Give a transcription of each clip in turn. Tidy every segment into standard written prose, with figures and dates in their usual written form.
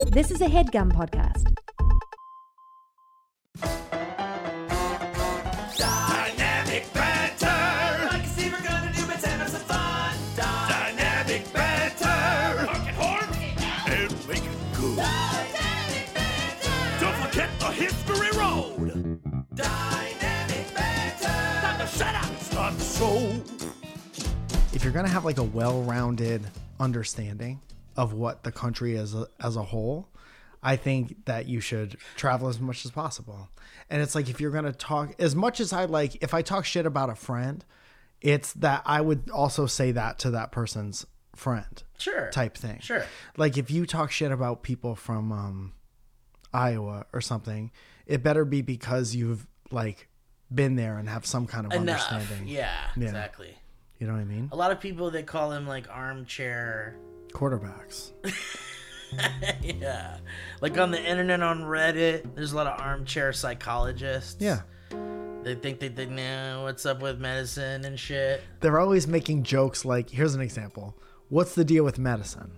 This is a HeadGum podcast. Dynamic banter. I can see we're gonna do it and have some fun. Dynamic banter. Hark and horn and make it good. Dynamic banter. Don't forget the history road. Dynamic banter. Time to shut up and start the show. If you're going to have like a well-rounded understanding of what the country is as a whole, I think that you should travel as much as possible. And it's like, if you're going to talk, as much as I like, if I talk shit about a friend, it's that I would also say that to that person's friend. Sure. Type thing. Sure. Like if you talk shit about people from Iowa or something, it better be because you've like been there and have some kind of Enough. understanding. Yeah, exactly. You know what I mean? A lot of people, they call them like armchair. Quarterbacks. Yeah. Like on the internet, on Reddit, there's a lot of armchair psychologists. Yeah. They think they know what's up with medicine and shit. They're always making jokes like, here's an example. What's the deal with medicine?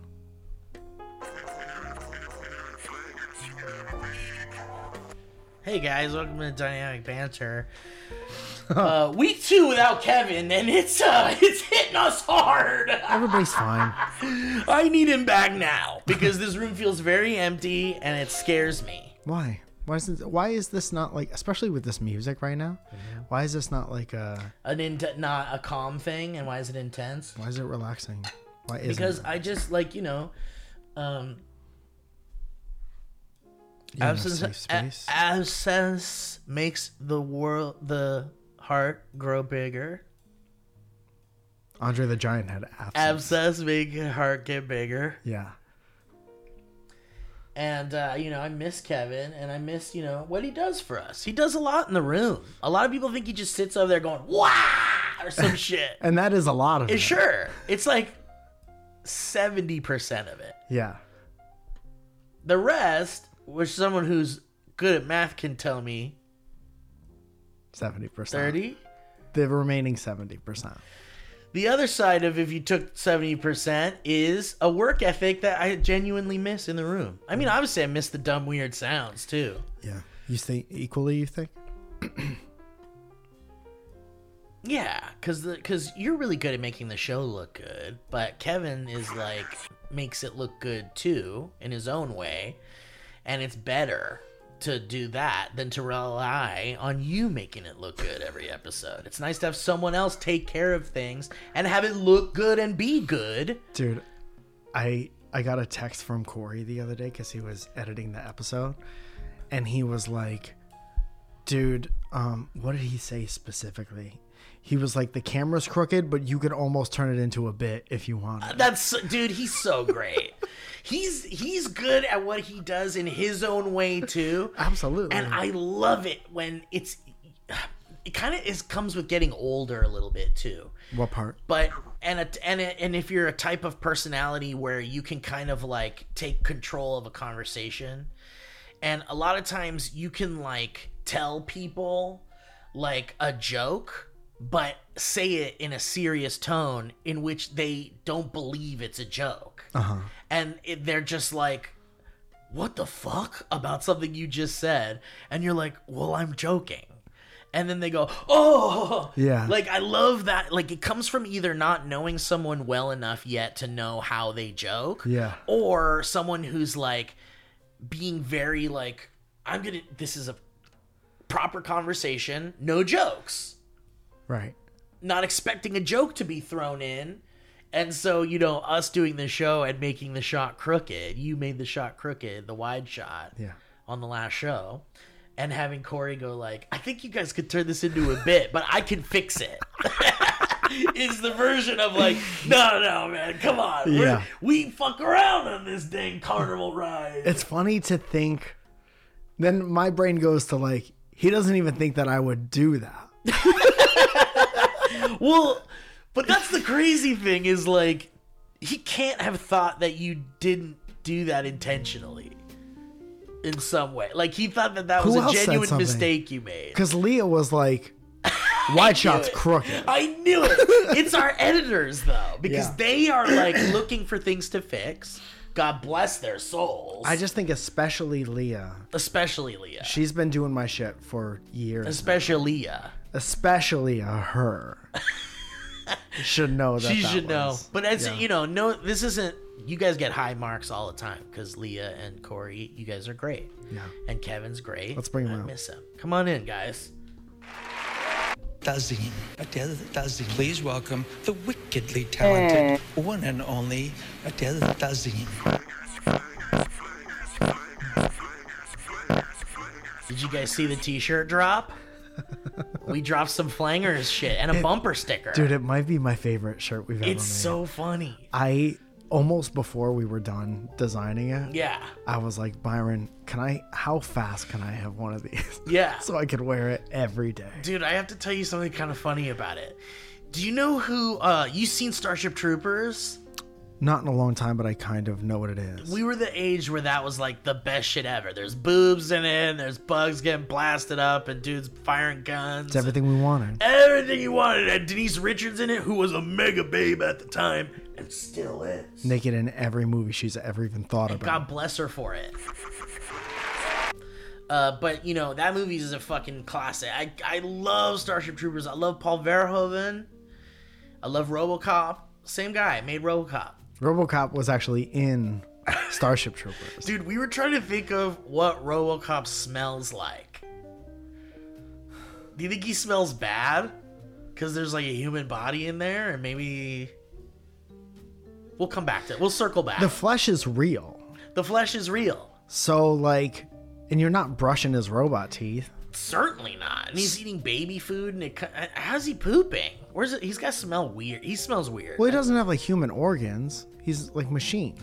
Hey guys, welcome to Dynamic Banter. Week 2 without Kevin, and it's hitting us hard. Everybody's fine. I need him back now because this room feels very empty and it scares me. Why? Why is this not like, especially with this music right now? Why is this not like Not a calm thing, and why is it intense? why is it relaxing? Why isn't Because it? I just like, You're in a safe space? absence makes the heart grow bigger. Andre the Giant had absence. Abscess make your heart get bigger. Yeah. And, I miss Kevin, and I miss, what he does for us. He does a lot in the room. A lot of people think he just sits over there going, "Wah!" or some shit. And that is a lot of it. Sure. It's like 70% of it. Yeah. The rest, which someone who's good at math can tell me, 70%. 30? The remaining 70%. The other side of if you took 70% is a work ethic that I genuinely miss in the room. I mean, obviously I miss the dumb, weird sounds too. Yeah. You think equally, you think? Yeah, because you're really good at making the show look good, but Kevin is like, makes it look good too in his own way. And it's better to do that than to rely on you making it look good every episode. It's nice to have someone else take care of things and have it look good and be good. Dude, I got a text from Corey the other day because he was editing the episode, and he was like, dude, what did he say specifically? He was like, the camera's crooked, but you could almost turn it into a bit if you wanted. Dude, he's so great. He's good at what he does in his own way too. Absolutely. And I love it when it kind of comes with getting older a little bit too. What part? But and if you're a type of personality where you can kind of like take control of a conversation, and a lot of times you can like tell people like a joke, but say it in a serious tone in which they don't believe it's a joke. Uh-huh. And they're just like, what the fuck about something you just said? And you're like, well, I'm joking. And then they go, oh, yeah. Like, I love that. Like, it comes from either not knowing someone well enough yet to know how they joke. Yeah. Or someone who's like being very like, this is a proper conversation, no jokes. Right. Not expecting a joke to be thrown in. And so, us doing the show and making the shot crooked, you made the shot crooked, the wide shot on the last show, and having Corey go like, I think you guys could turn this into a bit, but I can fix it. Is the version of like, no, man, come on. Yeah. We fuck around on this dang carnival ride. It's funny to think, then my brain goes to like, he doesn't even think that I would do that. Well, but that's the crazy thing is like, he can't have thought that you didn't do that intentionally in some way. Like he thought that was Who a else said genuine something? mistake you made. Because Leah was like, wide shot's it. crooked. I knew it. It's our editors though, because Yeah. they are like looking for things to fix. God bless their souls. I just think especially Leah. Especially Leah. She's been doing my shit for years. Especially Leah. Especially her. Should know that. She that should know. was- But it's, yeah. no, this isn't, you guys get high marks all the time because Leah and Corey, you guys are great. Yeah. And Kevin's great. Let's bring him I out. miss him. Come on in, guys. Dazine, Adele Dazine. Please welcome the wickedly talented one and only Adele Dazine. Did you guys see the t-shirt drop? We dropped some flangers shit and a bumper sticker. Dude, it might be my favorite shirt we've ever made. it's so funny. I almost before we were done designing it, Yeah. I was like, Byron, how fast can I have one of these? Yeah. So I could wear it every day. Dude, I have to tell you something kind of funny about it. Do you know who, you seen Starship Troopers? Not in a long time, but I kind of know what it is. We were the age where that was like the best shit ever. There's boobs in it, and there's bugs getting blasted up, and dudes firing guns. It's everything we wanted. Everything you wanted. And Denise Richards in it, who was a mega babe at the time, and still is. Naked in every movie she's ever even thought about. God bless her for it. But, that movie is a fucking classic. I love Starship Troopers. I love Paul Verhoeven. I love RoboCop. Same guy made RoboCop. RoboCop was actually in Starship Troopers. Dude, we were trying to think of what RoboCop smells like. Do you think he smells bad? Because there's like a human body in there, and maybe... We'll come back to it. We'll circle back. The flesh is real. The flesh is real. So, and you're not brushing his robot teeth. Certainly not. And he's eating baby food, and how's he pooping? Where's it? He's got to smell weird. He smells weird. Well, he doesn't have human organs. He's machine.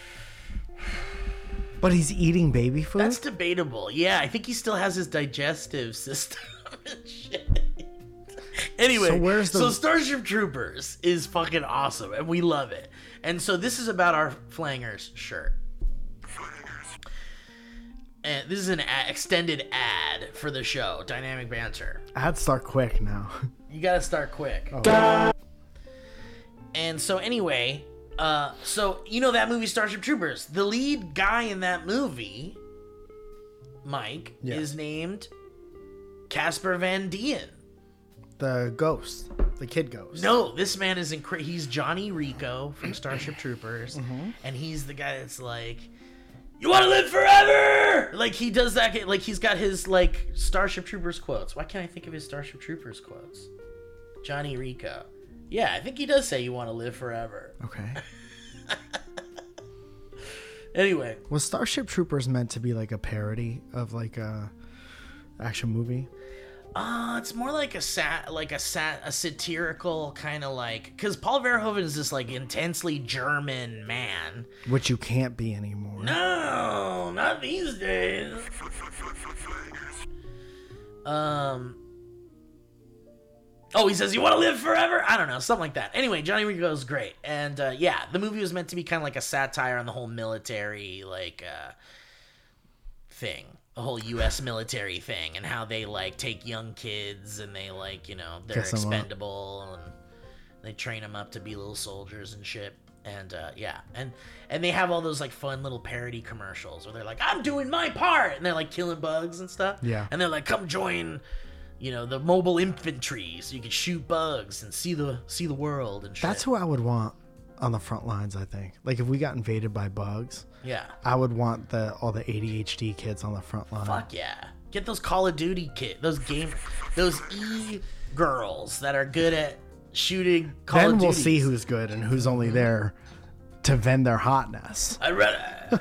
But he's eating baby food? That's debatable. Yeah, I think he still has his digestive system and shit. Anyway, so Starship Troopers is fucking awesome, and we love it. And so this is about our Flangers shirt. And this is an extended ad for the show, Dynamic Banter. I'd start quick now. You gotta start quick. Oh. And so anyway, that movie Starship Troopers, the lead guy in that movie, Mike, Yeah. is named Casper Van Dien. The ghost. The kid ghost. No, this man is he's Johnny Rico from Starship Troopers, and he's the guy that's like, you want to live forever? Like, he does that, like, he's got his, Starship Troopers quotes. Why can't I think of his Starship Troopers quotes? Johnny Rico. Yeah, I think he does say you want to live forever. Okay. Anyway. Was Starship Troopers meant to be a parody of a action movie? It's more like a satirical kind of because Paul Verhoeven is this intensely German man. Which you can't be anymore. No, not these days. Oh, he says, you want to live forever? I don't know, something like that. Anyway, Johnny Rico is great. And, the movie was meant to be kind of like a satire on the whole military, thing. The whole U.S. military thing, and how they, take young kids, and they, they're Guess I'm up. expendable, and they train them up to be little soldiers and shit. And, and they have all those, fun little parody commercials where they're like, I'm doing my part! And they're, killing bugs and stuff. Yeah. And they're like, come join... the mobile infantry, so you can shoot bugs and see the world and shit. That's who I would want on the front lines, I think. If we got invaded by bugs, Yeah. I would want all the ADHD kids on the front line. Fuck yeah. Get those Call of Duty kids, those e-girls that are good at shooting Call of Then Duty. we'll see who's good and who's only there to vend their hotness. I'd rather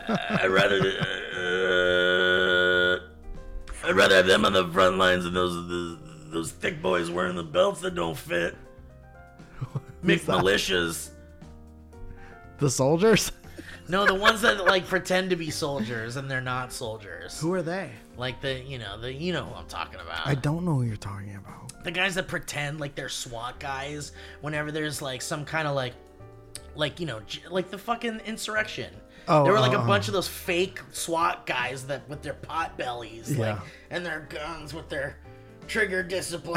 have them on the front lines than those thick boys wearing the belts that don't fit. McMilitias. The soldiers? No, the ones that pretend to be soldiers and they're not soldiers. Who are they? You know who I'm talking about. I don't know who you're talking about. The guys that pretend like they're SWAT guys whenever there's some kind of the fucking insurrection. Oh, there were a bunch of those fake SWAT guys that with their pot bellies, Yeah. and their guns with their trigger discipline.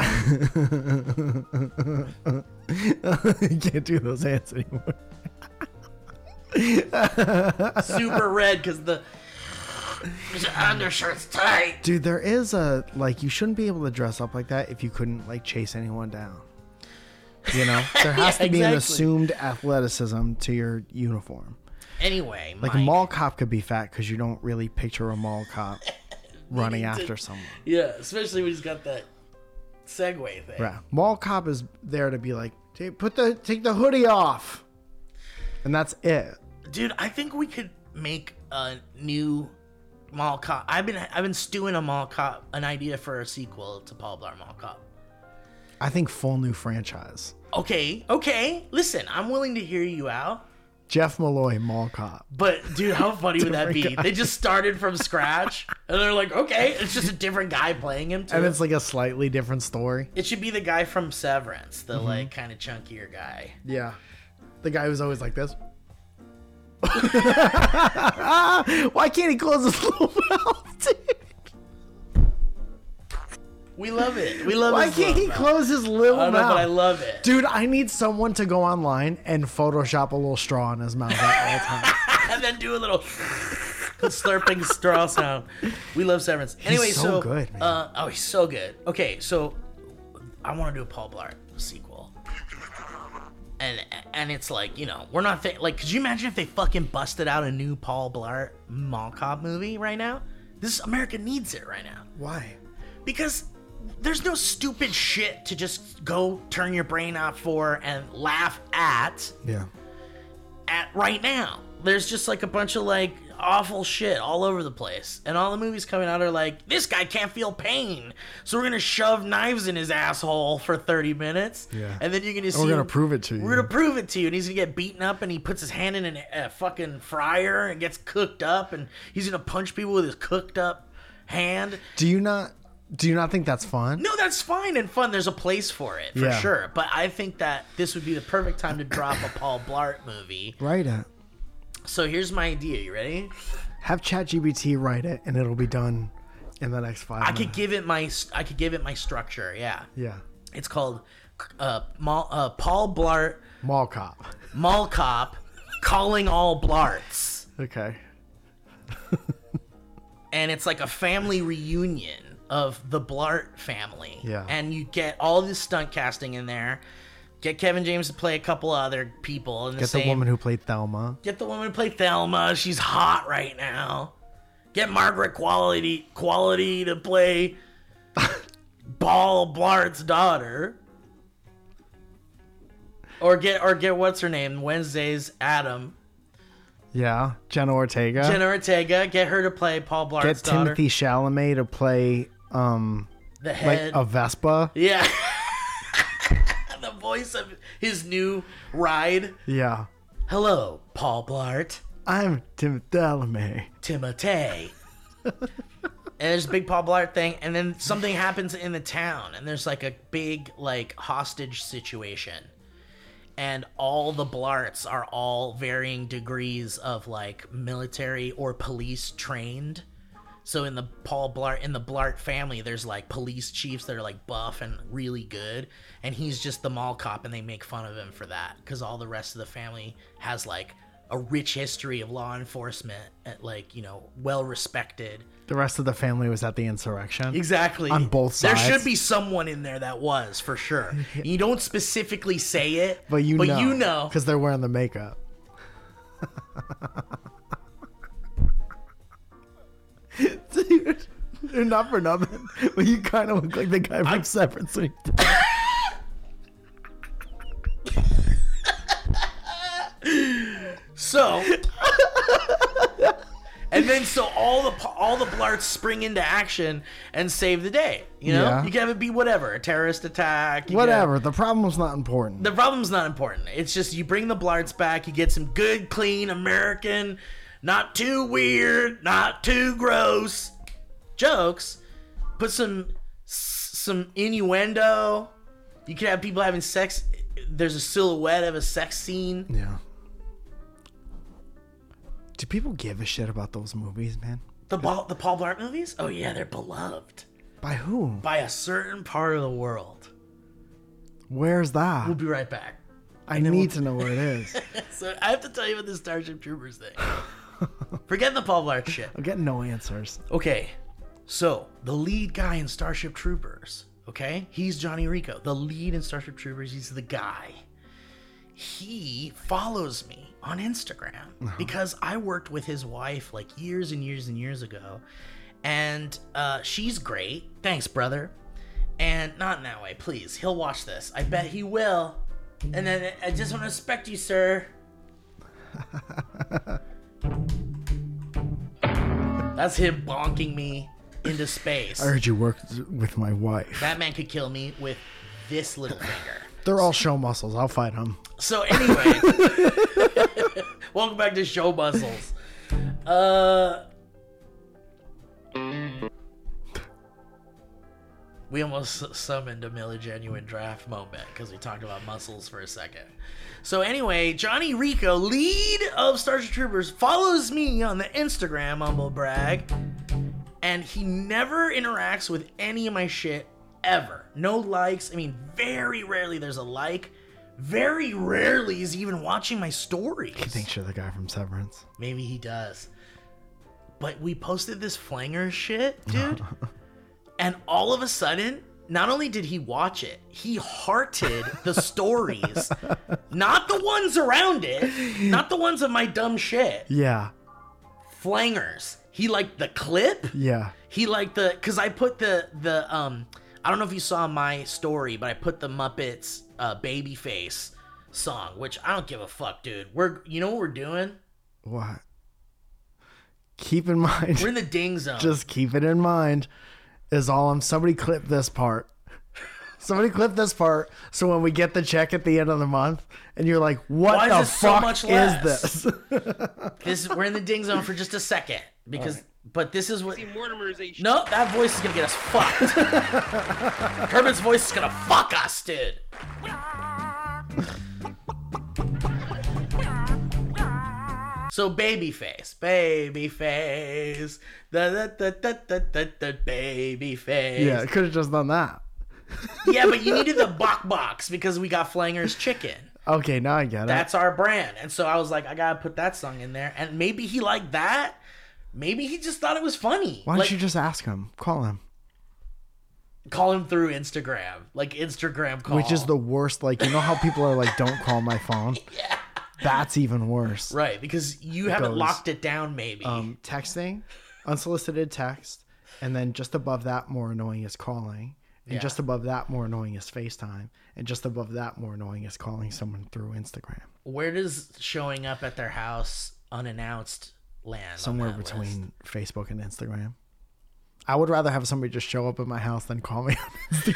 You can't do those hands anymore. Super red because his undershirt's tight. Dude, there is a, like, you shouldn't be able to dress up like that if you couldn't, like, chase anyone down. You know? There has to be an exactly. assumed athleticism to your uniform. Anyway, Like, Mike, a mall cop could be fat because you don't really picture a mall cop running after someone. Yeah, especially when he's got that Segway thing. Right. Mall cop is there to be like, take the hoodie off. And that's it. Dude, I think we could make a new Mall Cop. I've been stewing a Mall Cop, an idea for a sequel to Paul Blart Mall Cop. I think full new franchise. Okay. Listen, I'm willing to hear you out. Jeff Malloy, Mall Cop. But dude, how funny would that be? Different guy. They just started from scratch, and they're like, okay, it's just a different guy playing him too. And it's like a slightly different story. It should be the guy from Severance, the Mm-hmm. like kind of chunkier guy. Yeah. The guy who's always like this. Why can't he close his little mouth, dude? We love it. We love. Why his can't he little mouth. close his little I don't know, mouth? but I love it. Dude, I need someone to go online and Photoshop a little straw in his mouth at all times. And then do a little slurping straw sound. We love Severance. Anyway, so good, man. He's so good. Okay, so I want to do a Paul Blart sequel. And it's like, you know, we're not like, could you imagine if they fucking busted out a new Paul Blart Mall Cop movie right now? America needs it right now. Why? Because there's no stupid shit to just go turn your brain out for and laugh at Yeah. right now. There's just like a bunch of like awful shit all over the place. And all the movies coming out are like, this guy can't feel pain, so we're gonna shove knives in his asshole for 30 minutes. Yeah. And then you're gonna see we're gonna him- prove it to you. We're gonna prove it to you. And he's gonna get beaten up, and he puts his hand in a fucking fryer and gets cooked up, and he's gonna punch people with his cooked up hand. Do you not think that's fun? No, that's fine and fun. There's a place for it, for Yeah. sure. But I think that this would be the perfect time to drop a Paul Blart movie. Write it. So here's my idea. You ready? Have ChatGPT write it, and it'll be done in the next 5 I minutes. could give it my structure. Yeah. Yeah. It's called Paul Blart Mall Cop. Mall Cop Calling All Blarts. Okay. And it's like a family reunion of the Blart family. Yeah. And you get all this stunt casting in there. Get Kevin James to play a couple other people in the Get same. the woman who played Thelma. Get the woman to play Thelma. She's hot right now. Get Margaret Quality to play Paul Blart's daughter. Or get what's her name? Wednesday's Adam. Yeah. Jenna Ortega. Jenna Ortega. Get her to play Paul Blart's Get daughter. Timothy Chalamet to play The like head. a Vespa. Yeah. The voice of his new ride. Yeah. Hello, Paul Blart. I'm Tim Chalamet. Timotei. And there's a big Paul Blart thing, and then something happens in the town, and there's like a big like hostage situation. And all the Blarts are all varying degrees of like military or police trained. So in the Blart family, there's like police chiefs that are like buff and really good, and he's just the mall cop, and they make fun of him for that because all the rest of the family has like a rich history of law enforcement, like, you know, well respected. The rest of the family was at the insurrection. Exactly. On both sides. There should be someone in there that was, for sure. You don't specifically say it, But you know. because they're wearing the makeup. Dude, not for nothing, but you kind of look like the guy from Severance. when he- So, and then so all the Blarts spring into action and save the day. You know, Yeah. you can have it be whatever, a terrorist attack. Whatever. The problem's not important. The problem's not important. It's just you bring the Blarts back, you get some good, clean American, not too weird, not too gross jokes. Put some innuendo. You could have people having sex. There's a silhouette of a sex scene. Yeah. Do people give a shit about those movies, man? The Paul Blart movies? Oh yeah, they're beloved By whom? by a certain part of the world. Where's that? We'll be right back. I need to know where it is. So I have to tell you about the Starship Troopers thing. Forget the Paul Blart shit. I'm getting no answers. Okay, so the lead guy in Starship Troopers, okay? He's Johnny Rico. The lead in Starship Troopers, he's the guy. He follows me on Instagram because I worked with his wife like years and years and years ago. And she's great. Thanks, brother. And not in that way, please. He'll watch this. I bet he will. And then I just want to respect you, sir. That's him bonking me into space. I heard you worked with my wife. That man could kill me with this little finger. They're all show muscles. I'll fight them. So anyway, welcome back to Show Muscles. We almost summoned a Miller Genuine Draft moment because we talked about muscles for a second. So anyway, Johnny Rico, lead of Starship Troopers, follows me on the Instagram, humble brag, and he never interacts with any of my shit ever. No likes. I mean, very rarely there's a like. Very rarely is he even watching my stories. He thinks you're the guy from Severance. Maybe he does. But we posted this flanger shit, dude. And all of a sudden, not only did he watch it, he hearted the stories. Not the ones around it. Not the ones of my dumb shit. Yeah. Flangers. He liked the clip. Yeah. He liked the... Because I put the I don't know if you saw my story, but I put the Muppets Babyface song, which I don't give a fuck, dude. You know what we're doing? What? Keep in mind. We're in the ding zone. Just keep it in mind. Is all somebody clip this part. Somebody clip this part so when we get the check at the end of the month and you're like, what the fuck is this? We're in the ding zone for just a second because but this is what No, that voice is gonna get us fucked. Kermit's voice is gonna fuck us, dude. So Babyface, the Babyface. Yeah, could have just done that. Yeah, but you needed the box because we got Flanger's Chicken. Okay, now I get it. That's our brand. And so I was like, I gotta put that song in there. And maybe he liked that. Maybe he just thought it was funny. Why don't you just ask him? Call him. Call him through Instagram. Like Instagram call. Which is the worst. Like, you know how people are like, don't call my phone? Yeah. That's even worse. Right, because you haven't locked it down, maybe. Texting, unsolicited text, and then just above that, more annoying is calling. And just above that, more annoying is FaceTime. And just above that, more annoying is calling someone through Instagram. Where does showing up at their house unannounced land? Somewhere between Facebook and Instagram. I would rather have somebody just show up at my house than call me on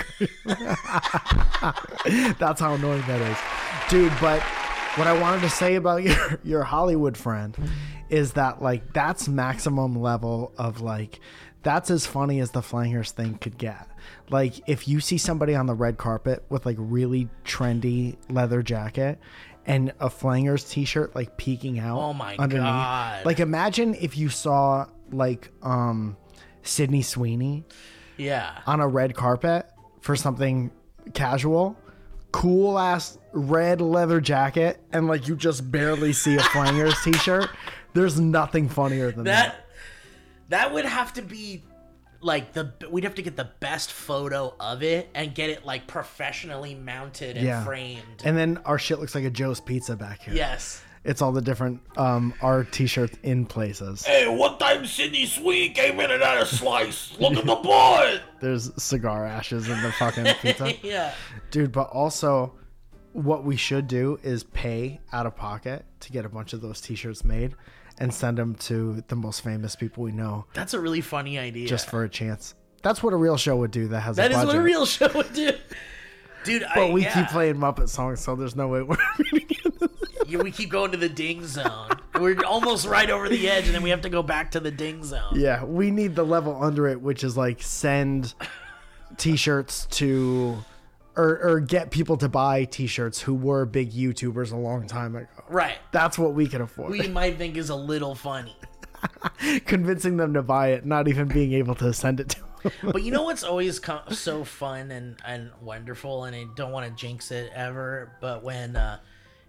Instagram. That's how annoying that is. Dude, but what I wanted to say about your Hollywood friend is that, like, that's maximum level of, like, that's as funny as the Flangers thing could get. Like, if you see somebody on the red carpet with, like, really trendy leather jacket and a Flangers t-shirt, like, peeking out underneath. God. Like, imagine if you saw, like, Sydney Sweeney on a red carpet for something casual, cool ass red leather jacket, and like you just barely see a Flangers t-shirt. There's nothing funnier than that. That would have to be like we'd have to get the best photo of it and get it like professionally mounted and framed. And then our shit looks like a Joe's Pizza back here. Yes. It's all the different our t-shirts in places. Hey, one time Sydney Sweet came in and had a slice. Look at the board. There's cigar ashes in the fucking pizza. Yeah. Dude, but also what we should do is pay out of pocket to get a bunch of those t-shirts made and send them to the most famous people we know. That's a really funny idea. Just for a chance. That's what a real show would do that has a budget. That is what a real show would do. Dude, but we keep playing Muppet songs, so there's no way we're going to get this. Yeah, we keep going to the ding zone. We're almost right over the edge, and then we have to go back to the ding zone. Yeah, we need the level under it, which is like send t-shirts to... Or get people to buy t-shirts who were big YouTubers a long time ago. Right. That's what we can afford. We might think is a little funny. Convincing them to buy it, not even being able to send it to them. But you know what's always so fun and wonderful, and I don't want to jinx it ever, but when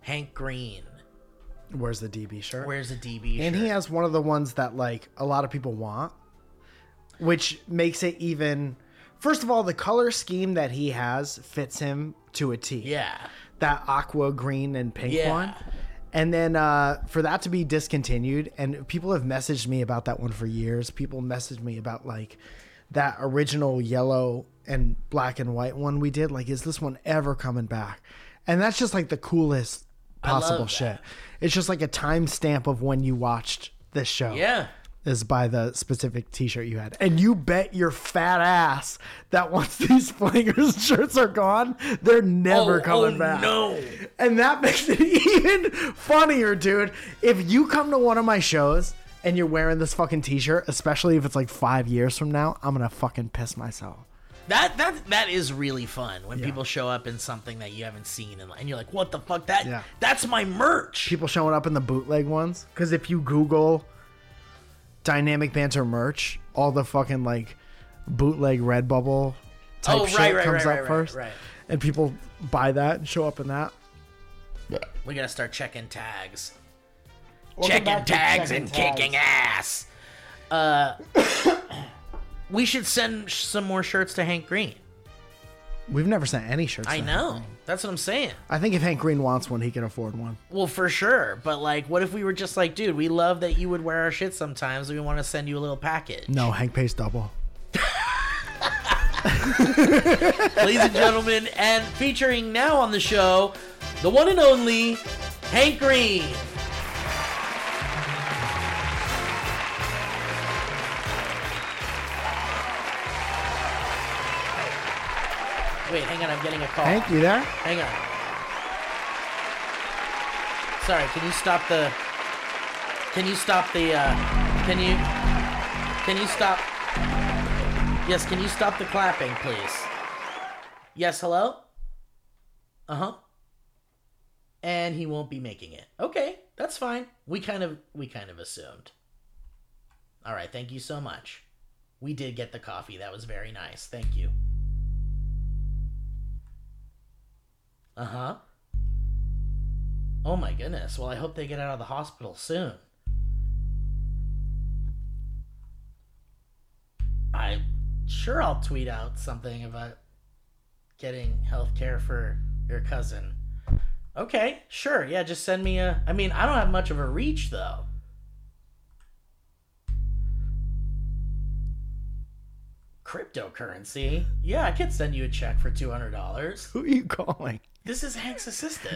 Hank Green Where's the DB shirt? wears a DB And shirt. he has one of the ones that like a lot of people want, which makes it even. First of all, the color scheme that he has fits him to a T. Yeah. That aqua green and pink Yeah. one. And then for that to be discontinued, and people have messaged me about that one for years. People messaged me about like that original yellow and black and white one we did. Like, is this one ever coming back? And that's just like the coolest possible love shit. that. It's just like a timestamp of when you watched this show. Yeah. Is by the specific t-shirt you had. And you bet your fat ass that once these Flingers shirts are gone, they're never coming back. No. And that makes it even funnier, dude. If you come to one of my shows and you're wearing this fucking t-shirt, especially if it's like 5 years from now, I'm gonna fucking piss myself. That is really fun when people show up in something that you haven't seen and you're like, what the fuck? That's my merch. People showing up in the bootleg ones. Because if you Google Dynamic Banter merch, all the fucking like bootleg Redbubble type shit comes up first. Right. And people buy that and show up in that. We gotta start checking tags. Welcome back to tags Checking and Tags. kicking ass. We should send some more shirts to Hank Green. We've never sent any shirts. I to know. Hank. That's what I'm saying. I think if Hank Green wants one, he can afford one. Well, for sure. But like, what if we were just like, dude, we love that you would wear our shit sometimes. We want to send you a little package. No, Hank pays double. Ladies and gentlemen, and featuring now on the show, the one and only Hank Green. Wait, hang on, I'm getting a call. Hank, you there? Hang on. Sorry, can you stop the can you stop Yes, can you stop the clapping, please? Yes, hello? Uh-huh. And he won't be making it. Okay, that's fine. We kind of assumed. All right, thank you so much. We did get the coffee. That was very nice. Thank you. Uh-huh. Oh my goodness. Well, I hope they get out of the hospital soon. I'll tweet out something about getting health care for your cousin. Okay, sure. Yeah, just send me I don't have much of a reach, though. Cryptocurrency? Yeah, I could send you a check for $200. Who are you calling? This is Hank's assistant.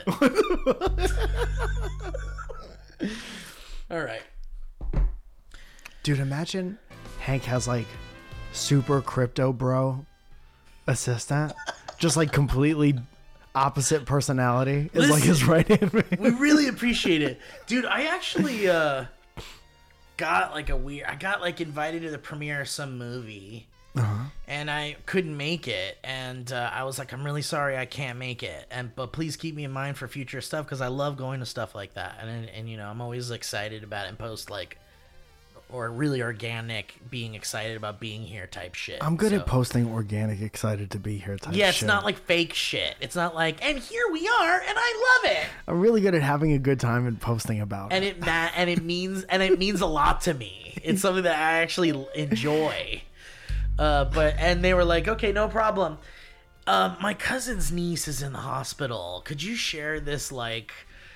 All right. Dude, imagine Hank has like super crypto bro assistant. Just like completely opposite personality is like his right hand man. We really appreciate it. Dude, I actually got like invited to the premiere of some movie. And I couldn't make it, and I was like, I'm really sorry I can't make it, but please keep me in mind for future stuff, because I love going to stuff like that, and you know, I'm always excited about it and post like, or really organic, being excited about being here type shit. I'm good at posting organic, excited to be here type shit. Yeah, it's not like fake shit. It's not like, and here we are, and I love it. I'm really good at having a good time and posting about it. And it means a lot to me. It's something that I actually enjoy. And they were like, okay, no problem. My cousin's niece is in the hospital. Could you share this, like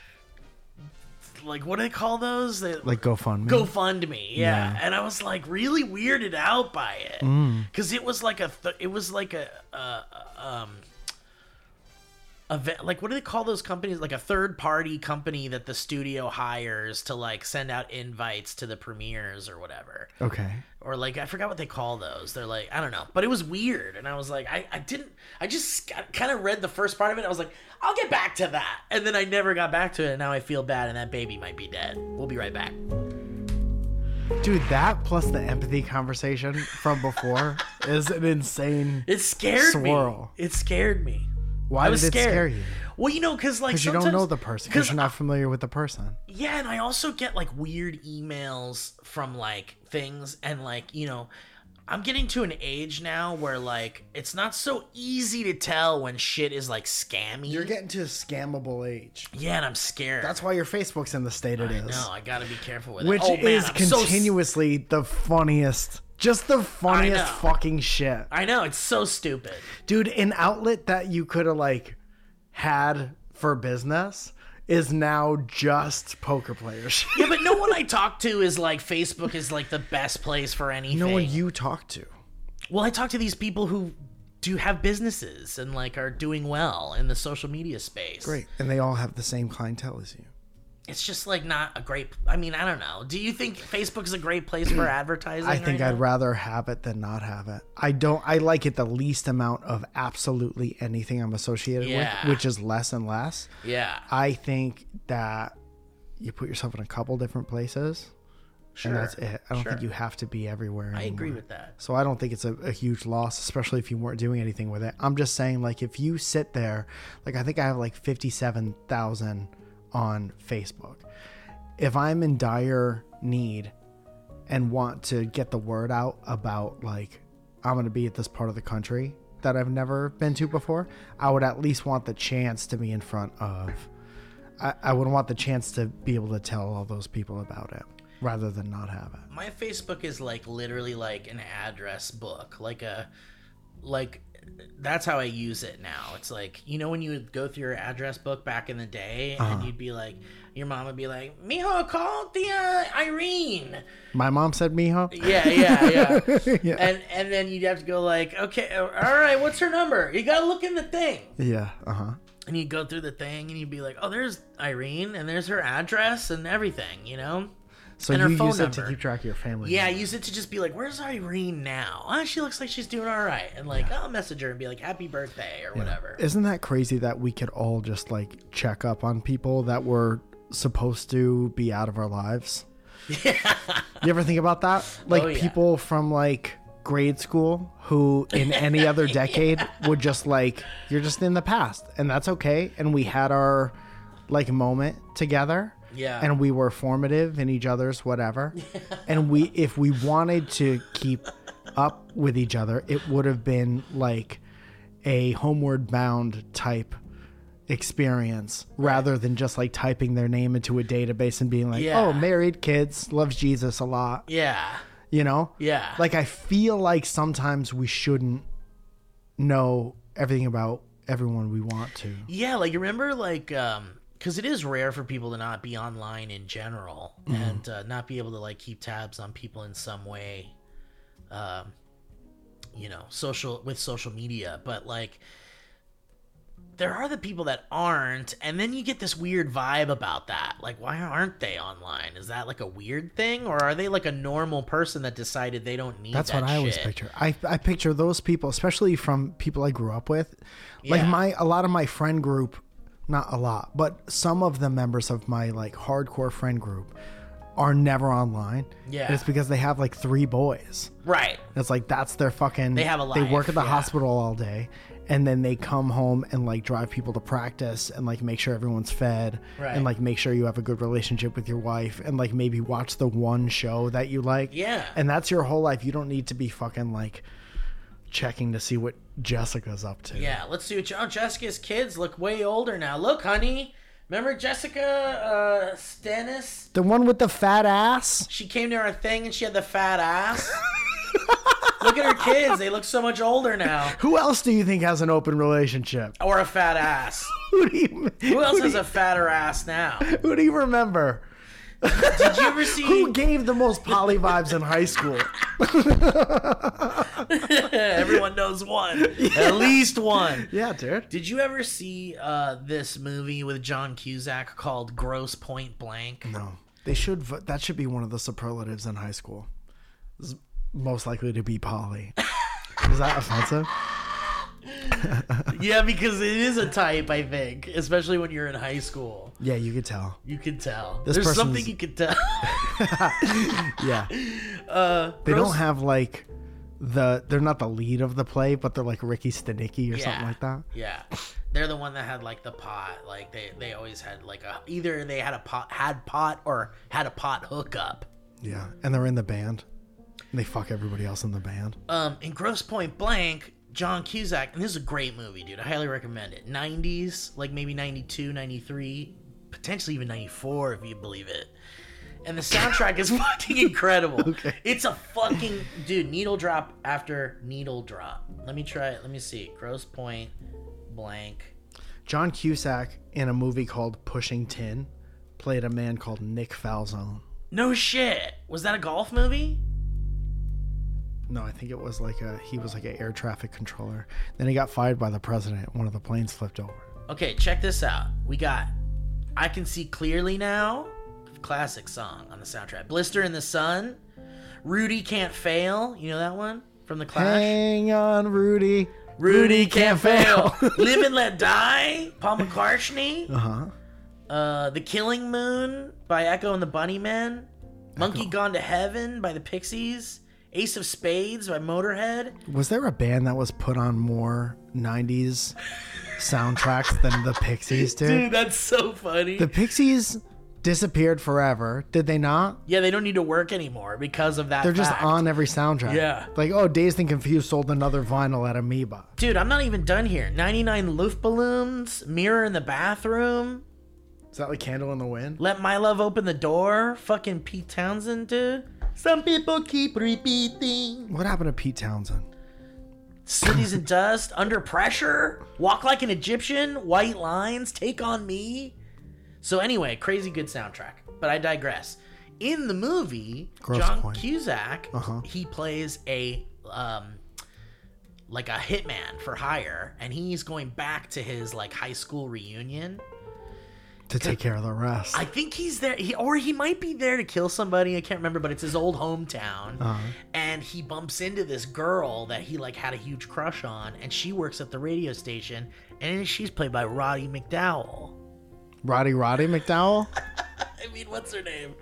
what do they call those? Like GoFundMe. GoFundMe, yeah. And I was like really weirded out by it, because it was like like, what do they call those companies? Like a third-party company that the studio hires to like send out invites to the premieres or whatever. Okay. Or like, I forgot what they call those. They're like, I don't know, but it was weird, and I was like, I just kind of read the first part of it. I was like, I'll get back to that, and then I never got back to it, and now I feel bad, and that baby might be dead. We'll be right back. Dude, that plus the empathy conversation from before is an insane It scared swirl. me. It scared me. Why I was did it scared. scare you? Well, you know, because like Because you don't know the person. Because you're not familiar with the person. Yeah, and I also get like weird emails from like things, and like, you know, I'm getting to an age now where like it's not so easy to tell when shit is like scammy. You're getting to a scammable age. Yeah, and I'm scared. That's why your Facebook's in the state it is. No, I gotta be careful with Which it. Oh, man, is I'm so continuously the funniest, just the funniest know. fucking shit. I know, it's so stupid. Dude, an outlet that you could have like had for business is now just poker players. Yeah, but no one I talk to is like Facebook is like the best place for anything. No one you talk to. Well, I talk to these people who do have businesses and like are doing well in the social media space. Great. And they all have the same clientele as you. It's just like not a great. I mean, I don't know. Do you think Facebook is a great place for advertising? I think right I'd now? rather have it than not have it. I like it the least amount of absolutely anything I'm associated Yeah. with, which is less and less. Yeah. I think that you put yourself in a couple different places, Sure. and that's it. I don't Sure. think you have to be everywhere I agree anymore. with that. So I don't think it's a huge loss, especially if you weren't doing anything with it. I'm just saying, like, if you sit there, like, I think I have like 57,000 on Facebook. If I'm in dire need and want to get the word out about, like, I'm going to be at this part of the country that I've never been to before, I would at least want the chance to be in front of, I would want the chance to be able to tell all those people about it rather than not have it. My Facebook is like literally like an address book, like that's how I use it now. It's like, you know, when you would go through your address book back in the day and you'd be like, your mom would be like, mijo, call the Irene. My mom said mijo. Yeah. Yeah. And then you'd have to go like, okay, all right, what's her number? You gotta look in the thing. Yeah. And you'd go through the thing and you'd be like, oh, there's Irene and there's her address and everything, you know? So And her you phone use it to number. keep track of your family. Yeah, I use it to just be like, where's Irene now? Oh, she looks like she's doing all right. And like, I'll message her and be like, happy birthday or whatever. Isn't that crazy that we could all just like check up on people that were supposed to be out of our lives? Yeah. You ever think about that? Like Oh, yeah. people from like grade school who in any other decade would just like, you're just in the past and that's okay. And we had our like moment together. Yeah. And we were formative in each other's whatever. And if we wanted to keep up with each other, it would have been like a homeward bound type experience rather than just like typing their name into a database and being like, Yeah. oh, married, kids, loves Jesus a lot. Yeah. You know? Yeah. Like I feel like sometimes we shouldn't know everything about everyone we want to. Yeah, like, you remember, like, because it is rare for people to not be online in general and not be able to, like, keep tabs on people in some way, you know, with social media. But, like, there are the people that aren't, and then you get this weird vibe about that. Like, why aren't they online? Is that like a weird thing, or are they like a normal person that decided they don't need That's that what I always shit? picture. I picture those people, especially from people I grew up with. Like Yeah. a lot of my friend group, not a lot, but some of the members of my like hardcore friend group are never online. Yeah. And it's because they have like 3 boys. Right. It's like that's their fucking. They have a They work life, at the yeah. hospital all day, and then they come home and like drive people to practice and like make sure everyone's fed, Right. and like make sure you have a good relationship with your wife, and like maybe watch the one show that you like. Yeah. And that's your whole life. You don't need to be fucking like checking to see what Jessica's up to. Yeah, let's see what Jessica's kids look way older now. Look, honey. Remember Jessica Stennis? The one with the fat ass. She came to our thing and she had the fat ass. Look at her kids. They look so much older now. Who else do you think has an open relationship? Or a fat ass. Who do you? Who else has a fatter ass now? Who do you remember? Did you ever see... Who gave the most poly vibes in high school? Everyone knows one. At least one. Yeah, dude. Did you ever see this movie with John Cusack called Gross Point Blank? No, they should. That should be one of the superlatives in high school. Is most likely to be poly. Is that offensive? Yeah, because it is a type, I think, especially when you're in high school. Yeah, you could tell. You can tell. This There's person's- something you can tell. Yeah. They Gross- don't have like they're not the lead of the play, but they're like Ricky Stenicki or something like that. Yeah, they're the one that had like the pot. Like they always had like either they had a pot or had a pot hookup. Yeah, and they're in the band. They fuck everybody else in the band. In Grosse Point Blank, John Cusack, and this is a great movie, dude. I highly recommend it. 90s, like maybe 92, 93, potentially even 94 if you believe it. And the soundtrack is fucking incredible. Okay. It's a fucking... Dude, needle drop after needle drop. Let me try it. Let me see. Grosse Point Blank. John Cusack, in a movie called Pushing Tin, played a man called Nick Falzone. No shit. Was that a golf movie? No, I think it was he was like an air traffic controller. Then he got fired by the president. One of the planes flipped over. Okay, check this out. We got I Can See Clearly Now. Classic song on the soundtrack. Blister in the Sun. Rudy Can't Fail. You know that one? From The Clash? Hang on, Rudy. Rudy Can't Fail. Live and Let Die. Paul McCartney. Uh-huh. The Killing Moon by Echo and the Bunnymen. Monkey Gone to Heaven by the Pixies. Ace of Spades by Motorhead. Was there a band that was put on more 90s soundtracks than the Pixies did? Dude, that's so funny. The Pixies disappeared forever. Did they not? Yeah, they don't need to work anymore because of that. They're just fact. on every soundtrack. Yeah. Like, oh, Dazed and Confused sold another vinyl at Amoeba. Dude, I'm not even done here. 99 Luftballons, Mirror in the Bathroom, Is that like Candle in the Wind? Let My Love Open the Door, fucking Pete Townsend, dude. Some people keep repeating. What happened to Pete Townsend? Cities and Dust, Under Pressure, Walk Like an Egyptian, White Lines, Take on Me. So anyway, crazy good soundtrack. But I digress. In the movie, Grosse John Point. Cusack, he plays a like a hitman for hire, and he's going back to his like high school reunion. To take care of the rest. I think he's there, or he might be there to kill somebody. I can't remember, but it's his old hometown, and he bumps into this girl that he like had a huge crush on, and she works at the radio station, and she's played by Roddy McDowall. Roddy McDowell? I mean, what's her name?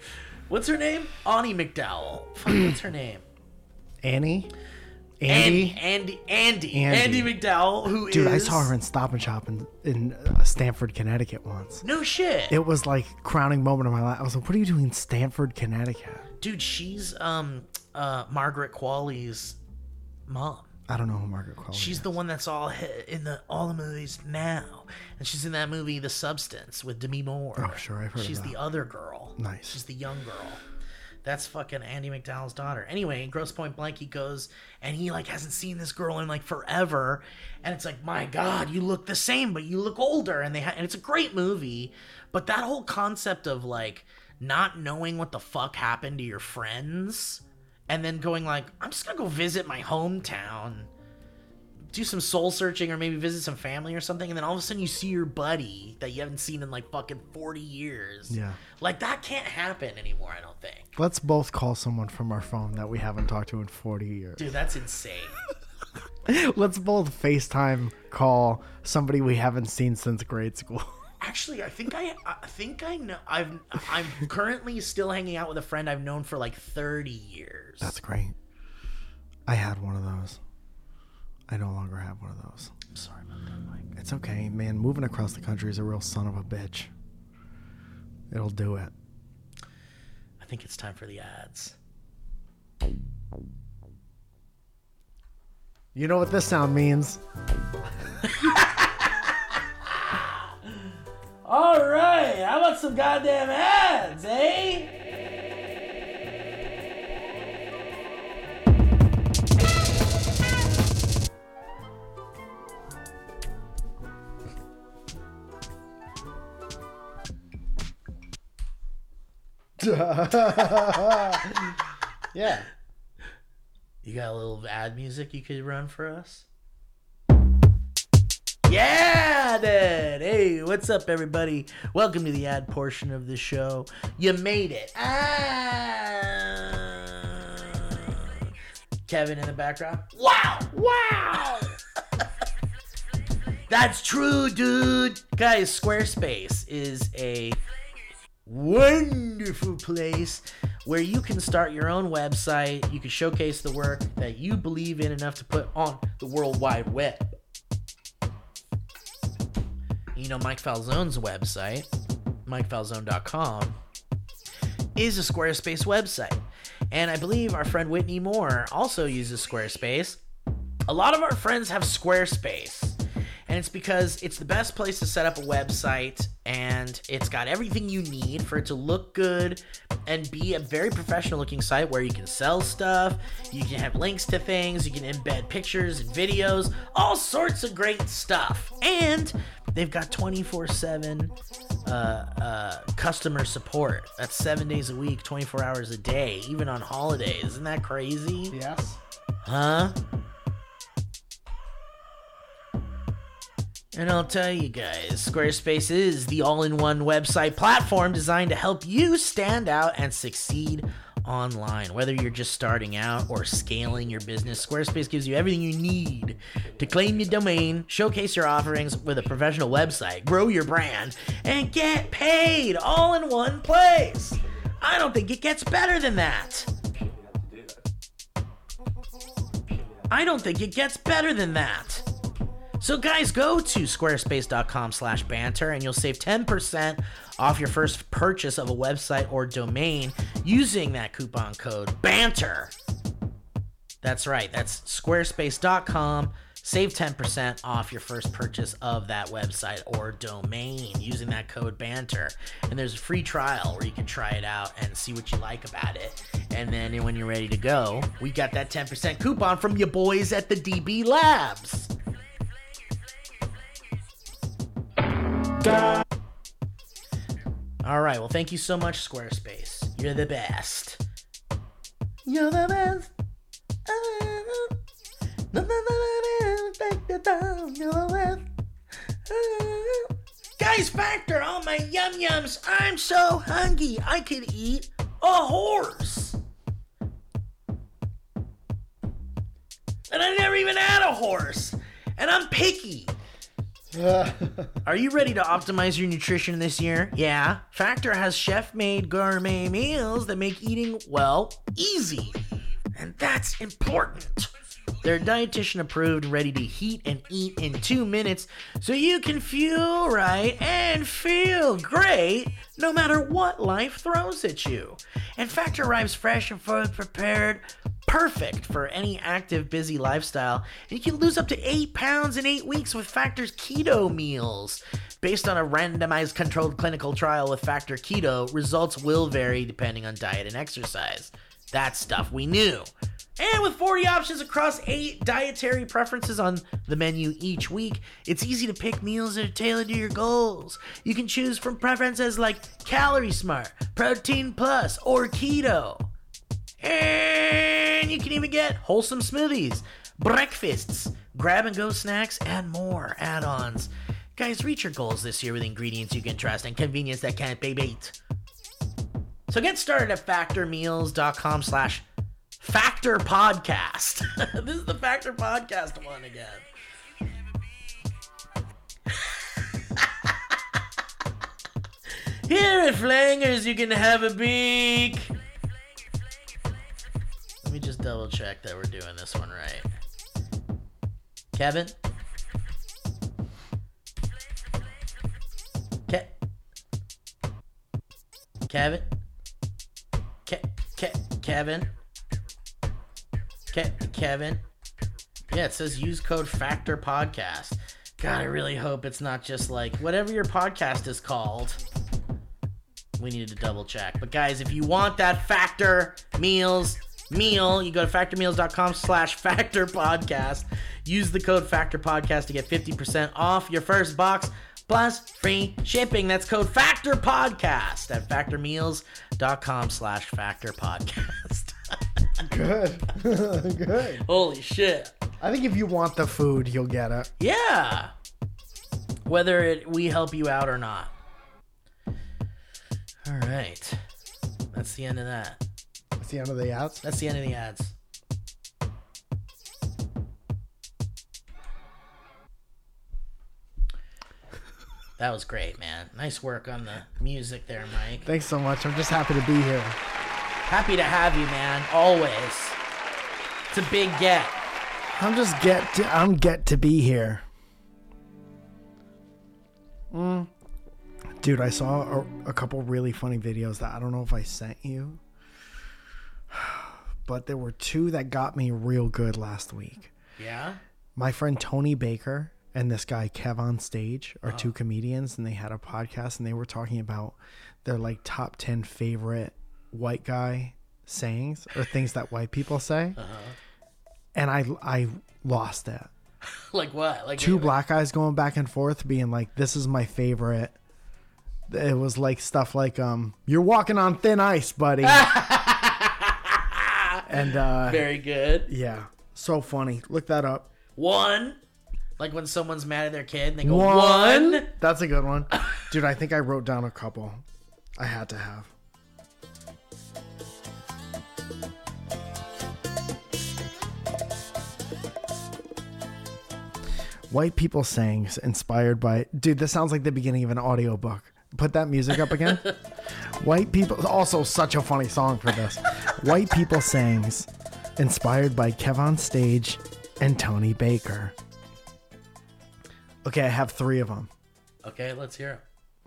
Ani McDowell. Fuck, what's her name? Annie? Andy? Andy McDowell, who Dude, is... I saw her in Stop and Shop in Stamford, Connecticut once. No shit. It was like crowning moment of my life. I was like, what are you doing in Stamford, Connecticut? Dude, she's Margaret Qualley's mom. I don't know who Margaret Qualley She's is. the one that's all in all the movies now, and she's in that movie The Substance with Demi Moore. Oh, sure, I've heard of She's that. the other girl. Nice. She's the young girl. That's fucking Andy McDowell's daughter. Anyway, in Grosse Point Blank, he goes and he like hasn't seen this girl in like forever, and it's like, my God, you look the same, but you look older. And and it's a great movie, but that whole concept of like not knowing what the fuck happened to your friends, and then going like, I'm just gonna go visit my hometown, do some soul searching, or maybe visit some family or something, and then all of a sudden you see your buddy that you haven't seen in like fucking 40 years. Yeah. Like, that can't happen anymore, I don't think. Let's both call someone from our phone that we haven't talked to in 40 years. Dude, that's insane. Let's both FaceTime call somebody we haven't seen since grade school. Actually, I think I know. I'm currently still hanging out with a friend I've known for like 30 years. That's great. I had one of those. I no longer have one of those. I'm sorry about that, Mike. It's okay, man. Moving across the country is a real son of a bitch. It'll do it. I think it's time for the ads. You know what this sound means? All right, how about some goddamn ads, eh? Yeah. You got a little ad music you could run for us? Yeah, dude. Hey, what's up, everybody? Welcome to the ad portion of the show. You made it. Kevin in the background. Wow. That's true, dude. Guys, Squarespace is a wonderful place where you can start your own website. You can showcase the work that you believe in enough to put on the World Wide Web. You know, Mike Falzone's website, MikeFalzone.com, is a Squarespace website. And I believe our friend Whitney Moore also uses Squarespace. A lot of our friends have Squarespace. And it's because it's the best place to set up a website, and it's got everything you need for it to look good and be a very professional looking site where you can sell stuff, you can have links to things, you can embed pictures and videos, all sorts of great stuff. And they've got 24/7 customer support. That's 7 days a week, 24 hours a day, even on holidays. Isn't that crazy? Yes. Huh? And I'll tell you guys, Squarespace is the all-in-one website platform designed to help you stand out and succeed online. Whether you're just starting out or scaling your business, Squarespace gives you everything you need to claim your domain, showcase your offerings with a professional website, grow your brand, and get paid all in one place. I don't think it gets better than that. I don't think it gets better than that. So guys, go to squarespace.com/banter and you'll save 10% off your first purchase of a website or domain using that coupon code BANTER. That's right, that's squarespace.com. Save 10% off your first purchase of that website or domain using that code BANTER. And there's a free trial where you can try it out and see what you like about it. And then when you're ready to go, we got that 10% coupon from your boys at the DB Labs. All right, well, thank you so much, Squarespace. You're the best. You're the best. Guys, Factor, all my yum-yums. I'm so hungry, I could eat a horse. And I never even had a horse. And I'm picky. Are you ready to optimize your nutrition this year? Yeah. Factor has chef-made gourmet meals that make eating, well, easy. And that's important. They're dietitian approved, ready to heat and eat in 2 minutes, so you can fuel right and feel great no matter what life throws at you. And Factor arrives fresh and fully prepared, perfect for any active, busy lifestyle. And you can lose up to 8 pounds in 8 weeks with Factor's keto meals. Based on a randomized controlled clinical trial with Factor Keto, results will vary depending on diet and exercise. That's stuff we knew. And with 40 options across 8 dietary preferences on the menu each week, it's easy to pick meals that are tailored to your goals. You can choose from preferences like Calorie Smart, Protein Plus, or Keto. And you can even get wholesome smoothies, breakfasts, grab-and-go snacks, and more add-ons. Guys, reach your goals this year with ingredients you can trust and convenience that can't be beat. So get started at factormeals.com/Factor Podcast. This is the Factor Podcast one again. Here at Flangers, you can have a beak. Let me just double check that we're doing this one right. Kevin? Kevin? Kevin? Kevin? Yeah, it says use code Factor Podcast. God, I really hope it's not just like whatever your podcast is called. We needed to double check. But guys, if you want that Factor Meals meal, you go to factormeals.com/Factor Podcast. Use the code Factor Podcast to get 50% off your first box plus free shipping. That's code Factor Podcast at factormeals.com/Factor Podcast. Good. Good. Holy shit. I think if you want the food, you'll get it. Yeah. Whether we help you out or not. All right. That's the end of that. That's the end of the ads? That's the end of the ads. That was great, man. Nice work on the music there, Mike. Thanks so much. I'm just happy to be here. Happy to have you, man. Always. It's a big get. I'm just get to be here. Dude, I saw a couple really funny videos that I don't know if I sent you. but there were two that got me real good last week. Yeah? My friend Tony Baker and this guy Kev on Stage are two comedians, and they had a podcast, and they were talking about their like top 10 favorite white guy sayings or things that white people say. And I lost it. Like what? Like Two black guys going back and forth being like, this is my favorite. It was like stuff like, you're walking on thin ice, buddy. And very good. yeah, so funny. Look that up. One. Like when someone's mad at their kid and they go, one. That's a good one. Dude, I think I wrote down a couple. I had to have. White people sayings inspired by... Dude, this sounds like the beginning of an audiobook. Put that music up again. White people... Also, such a funny song for this. White people sayings inspired by Kev on Stage and Tony Baker. Okay, I have 3 of them. Okay, let's hear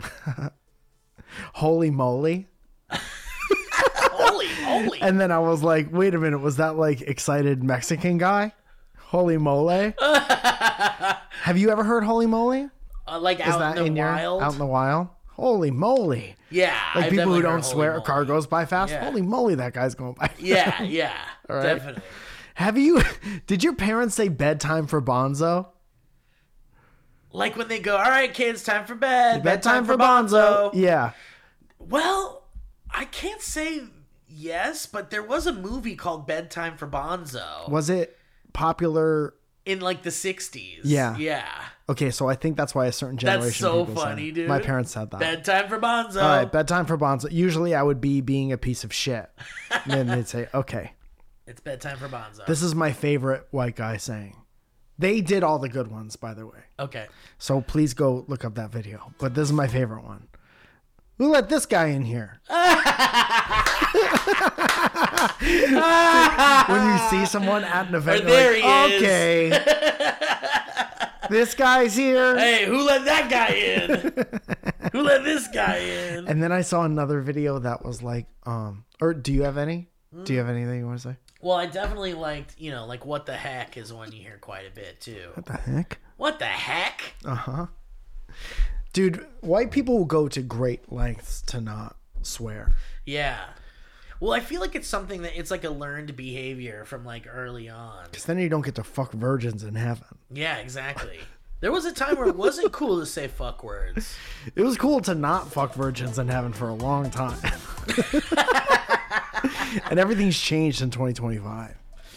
Holy moly. it. Holy. And then I was like, wait a minute, was that like excited Mexican guy? Holy moly. Have you ever heard holy moly? Like Is that out in the your wild? out in the wild? Holy moly. Yeah. Like I've people definitely who heard don't holy swear a moly. car goes by fast. Yeah. Holy moly, that guy's going by. Yeah, yeah. All right. Definitely. Have you did your parents say bedtime for Bonzo? Like when they go, all right, kids, time for bed. Bedtime for Bonzo. Yeah. Well, I can't say yes, but there was a movie called Bedtime for Bonzo Was it popular? in like the 60s. Yeah. Yeah. Okay, so I think that's why a certain generation That's so of people funny, say it. dude. My parents said that. Bedtime for Bonzo. All right, bedtime for Bonzo. Usually I would be being a piece of shit. And then they'd say, okay, It's bedtime for Bonzo. this is my favorite white guy saying. They did all the good ones, by the way. Okay. So please go look up that video. But this is my favorite one. Who let this guy in here? When you see someone at an event, There you're like, he is. okay. This guy's here. Hey, who let that guy in? Who let this guy in? And then I saw another video that was like, or do you have any? Do you have anything you want to say? Well, I definitely liked, like what the heck is one you hear quite a bit too. What the heck? What the heck? Dude, white people will go to great lengths to not swear. Yeah. Well, I feel like it's something that it's like a learned behavior from like early on. Because then you don't get to fuck virgins in heaven. Yeah, exactly. There was a time where it wasn't cool to say fuck words. It was cool to not fuck virgins in heaven for a long time. And everything's changed in 2025.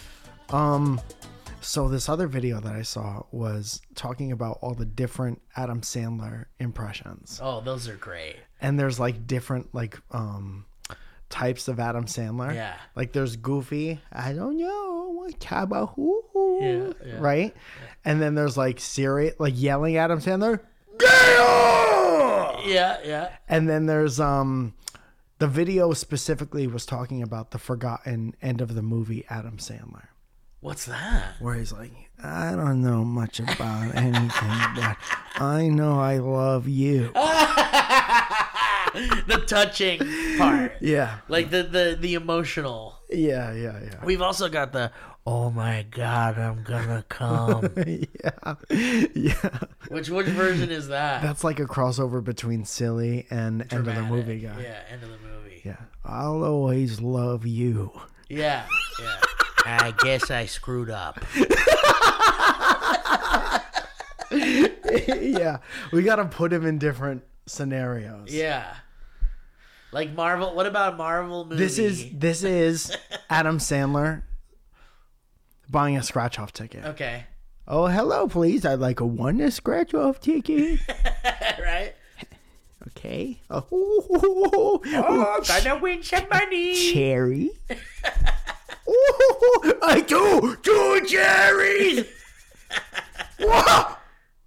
So this other video that I saw was talking about all the different Adam Sandler impressions. Oh, those are great. And there's like different like types of Adam Sandler. Yeah. Like there's Goofy, I don't know what hoo Yeah. right? And then there's like Siri, like yelling Adam Sandler. Yeah! Yeah. And then there's the video specifically was talking about the forgotten end of the movie Adam Sandler, What's that? where he's like, I don't know much about anything, but I know I love you. The touching part. Yeah. Like the emotional. Yeah. We've also got the oh my god, I'm gonna come. Yeah. Which version is that? That's like a crossover between Silly and End of the Dramatic. Movie guy. Yeah, end of the movie. Yeah. I'll always love you. Yeah. I guess I screwed up. Yeah. We got to put him in different scenarios. Yeah. Like Marvel. What about Marvel movie? This is Adam Sandler buying a scratch off ticket. Okay. Oh, hello, please. I'd like a one scratch off ticket. Right? Okay. Oh, gonna win some money. Cherry. Oh, I do two cherries. Whoa!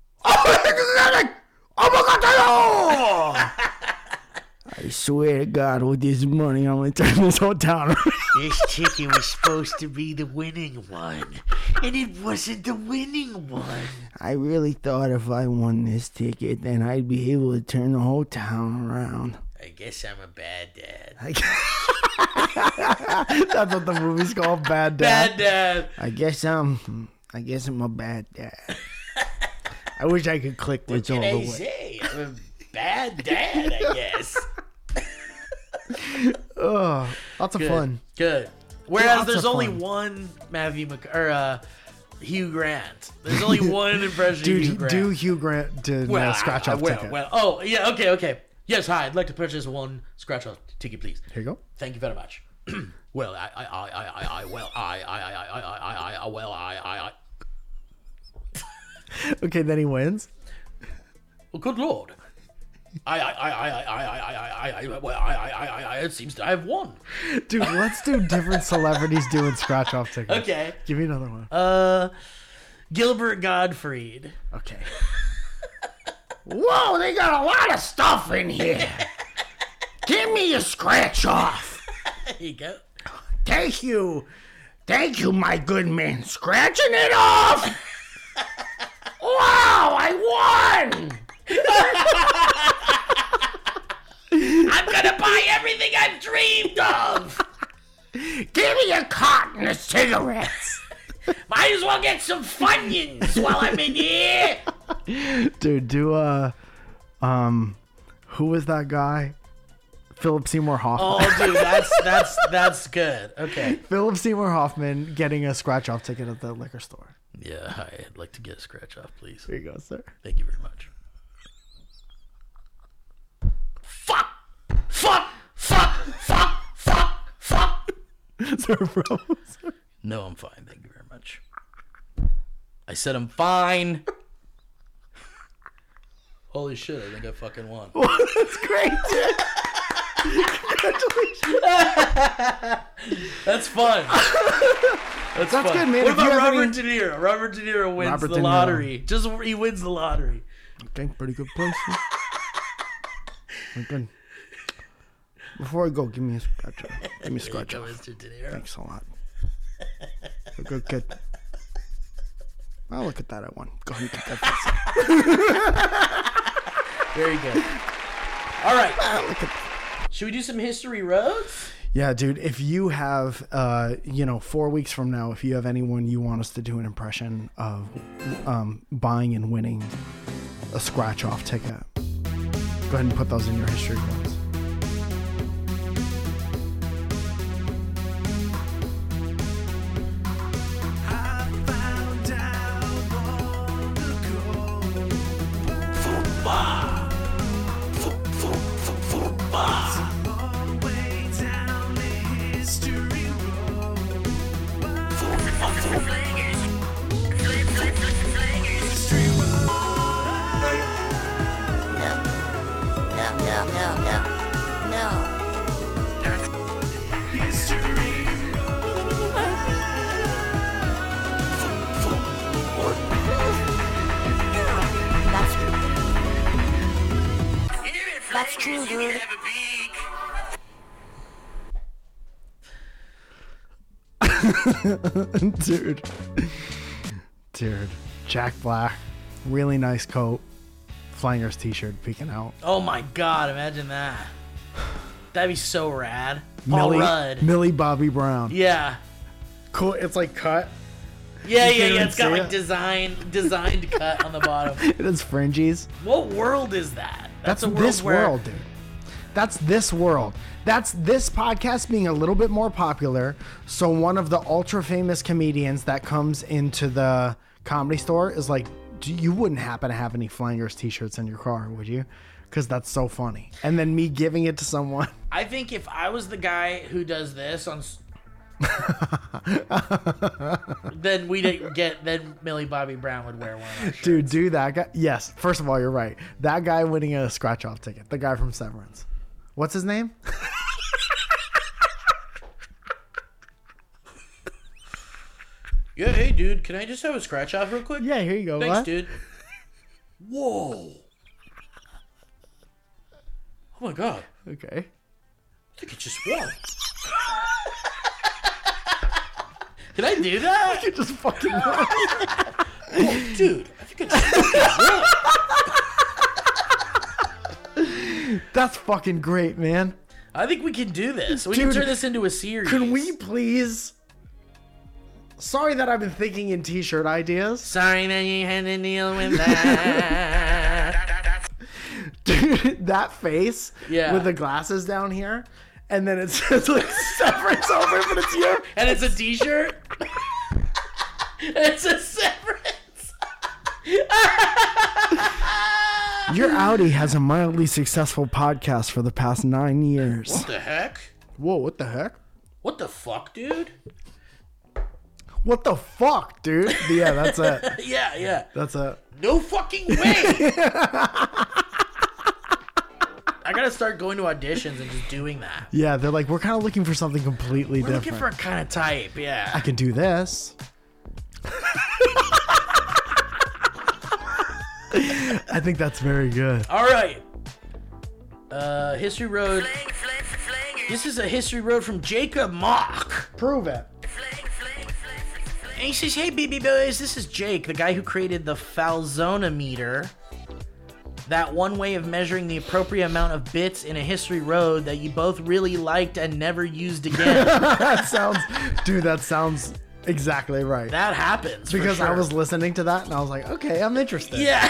Oh my God! I swear to God, with this money, I'm gonna turn this whole town around. This ticket was supposed to be the winning one, and it wasn't the winning one. I really thought if I won this ticket, then I'd be able to turn the whole town around. I guess I'm a bad dad. That's what the movie's called, Bad Dad. Bad dad. I guess I'm a bad dad. I wish I could click this all What the can I way. say? I'm a bad dad, I guess. Oh, lots of Good. fun. Good. Whereas Lots there's of only fun. one Hugh Grant. There's only one impression of Hugh Dude, Grant. do Hugh Grant did scratch off ticket. Oh, yeah, okay. Yes, hi. I'd like to purchase one scratch off ticket, please. Here you go. Thank you very much. Well, I. Okay, then he wins. Well, good lord. It seems that I've won. Dude, let's do different celebrities doing scratch off tickets. Okay. Give me another one. Gilbert Gottfried. Okay. Whoa, they got a lot of stuff in here. Give me a scratch off. There you go. Thank you. Thank you, my good man. Scratching it off. Wow, I won. I'm gonna buy everything I've dreamed of. Give me a carton of cigarettes. Might as well get some Funyuns while I'm in here. Dude, do who was that guy? Philip Seymour Hoffman. Oh, dude, that's good. Okay. Philip Seymour Hoffman getting a scratch off ticket at the liquor store. Yeah, hi. I'd like to get a scratch off, please. Here you go, sir. Thank you very much. Fuck. Sir, bro. No, I'm fine. Thank you very much. I said I'm fine. Holy shit, I think I fucking won. That's great, dude. That's fun. That's fun. good, man. What If you about have Robert any- De Niro? Robert De Niro wins Robert the De Niro. lottery. Just he wins the lottery. Okay, pretty good place. Okay. Before I go, give me a scratch off. Give me a scratch Go, off. Mr. De Niro. Thanks a lot. You're a good kid. Oh, look at that. I won. Go ahead and get that face. Very good. All right. Look at Should we do some history roads? Yeah, dude, if you have, 4 weeks from now, if you have anyone you want us to do an impression of buying and winning a scratch-off ticket, go ahead and put those in your history books. That's true, dude. Dude, Jack Black, really nice coat, Flangers t-shirt peeking out. Oh my god, imagine that. That'd be so rad. Paul Rudd. Millie Bobby Brown. Yeah. Cool. It's like cut. Yeah, You can't even It's got see like it. designed cut on the bottom. It has fringes. What world is that? That's a world this where world, dude. That's this world. That's this podcast being a little bit more popular. So one of the ultra famous comedians that comes into the comedy store is like, you wouldn't happen to have any Flangers t-shirts in your car, would you? Because that's so funny. And then me giving it to someone. I think if I was the guy who does this on then then Millie Bobby Brown would wear one of our shirts. Dude, do that guy. Yes, first of all, you're right. That guy winning a scratch-off ticket. The guy from Severance. What's his name? Yeah, hey dude, can I just have a scratch off real quick? Yeah, here you go. Thanks, What? dude. Whoa. Oh my god. Okay. I think it just won. Can I do that? You just fucking Oh, dude, I think it just fucking won. That's fucking great, man. I think we can do this. We Dude, can turn this into a series. Can we please? Sorry that I've been thinking in t-shirt ideas. Sorry that you had to deal with that. Dude, that face Yeah. with the glasses down here, and then it says like Severance over, but it's you. And it's a t-shirt. It's a Severance. Your Audi has a mildly successful podcast for the past 9 years. What the heck? Whoa, what the heck? What the fuck, dude? What the fuck, dude? Yeah, that's it. Yeah. That's it. No fucking way. I gotta start going to auditions and just doing that. Yeah, they're like, we're kind of looking for something completely We're different. looking for a kind of type, yeah. I can do this. I think that's very good. All right. History Road. This is a History Road from Jacob Mock. Prove it. And he says, hey, BB boys, this is Jake, the guy who created the Falzonometer. That one way of measuring the appropriate amount of bits in a History Road that you both really liked and never used again. That sounds exactly right. That happens. for Because I sure. was listening to that and I was like, okay, I'm interested. Yeah.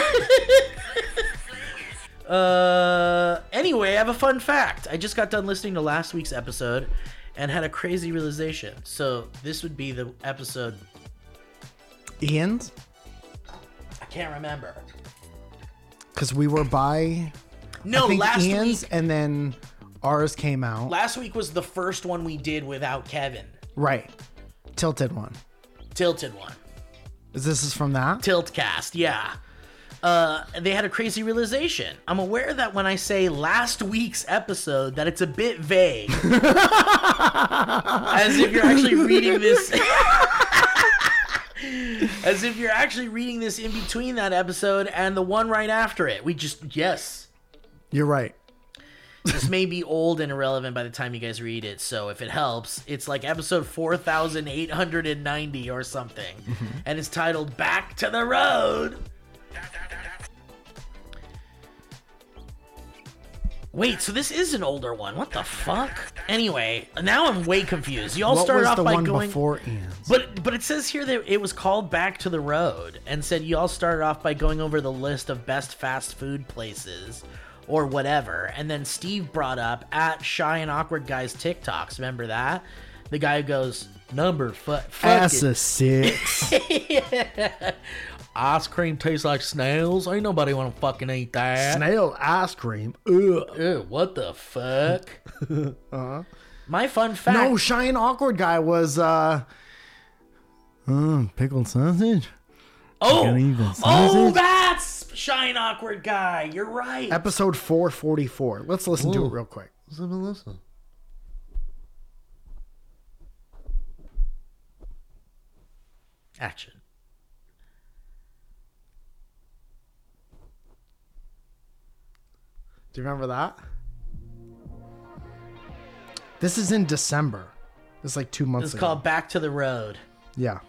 Anyway, I have a fun fact. I just got done listening to last week's episode and had a crazy realization. So this would be the episode. Ian's? I can't remember. Because we were by No, I think last Ian's week. and then ours came out. Last week was the first one we did without Kevin. Right. Tilted one. Tilted one. This is from that? Tiltcast, yeah. They had a crazy realization. I'm aware that when I say last week's episode, that it's a bit vague. As if you're actually reading this. As if you're actually reading this in between that episode and the one right after it. Yes. You're right. This may be old and irrelevant by the time you guys read it, so if it helps, it's like episode 4890 or something. And it's titled Back to the Road. Wait, so this is an older one. What the fuck? Anyway, now I'm way confused. You all What started was off the by one going before Ian's? But it says here that it was called Back to the Road and said you all started off by going over the list of best fast food places or whatever. And then Steve brought up at Shy and Awkward Guys TikToks. Remember that? The guy who goes, fuck Ass it. a 6. Ice cream tastes like snails. Ain't nobody want to fucking eat that. Snail ice cream. Ugh. Ew, what the fuck? My fun fact. No, Shy and Awkward Guy was pickled sausage. Gonna eat the sausage? That's Shy and Awkward Guy. You're right. Episode 444. Let's listen to it real quick. Listen. Action. Do you remember that? This is in December. It's like 2 months It's ago. called Back to the Road. Yeah.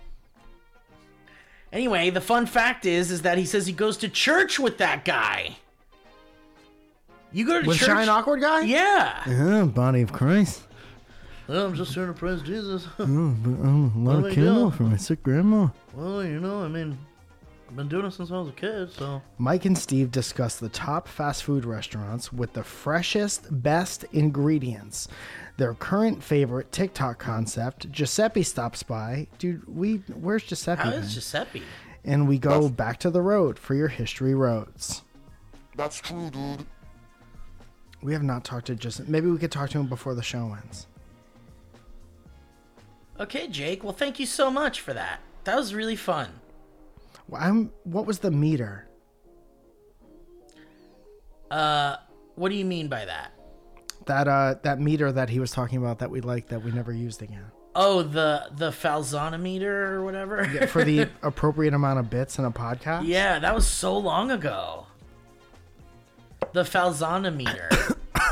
Anyway, the fun fact is that he says he goes to church with that guy. You go to With church? Shy and Awkward Guy? Yeah. Body of Christ. Well, I'm just here to praise Jesus. A lot of candle for my sick grandma. Well, I mean, I've been doing it since I was a kid, so. Mike and Steve discuss the top fast food restaurants with the freshest, best ingredients. Their current favorite TikTok concept, Giuseppe stops by. Dude, where's Giuseppe? How man? is Giuseppe? And we go back to the road for your history roads. That's true, dude. We have not talked to Giuseppe. Maybe we could talk to him before the show ends. Okay, Jake. Well, thank you so much for that. That was really fun. What was the meter? What do you mean by that? That meter that he was talking about that we liked that we never used again. Oh, the Falzonometer or whatever? For the appropriate amount of bits in a podcast? Yeah, that was so long ago. The Falzonometer.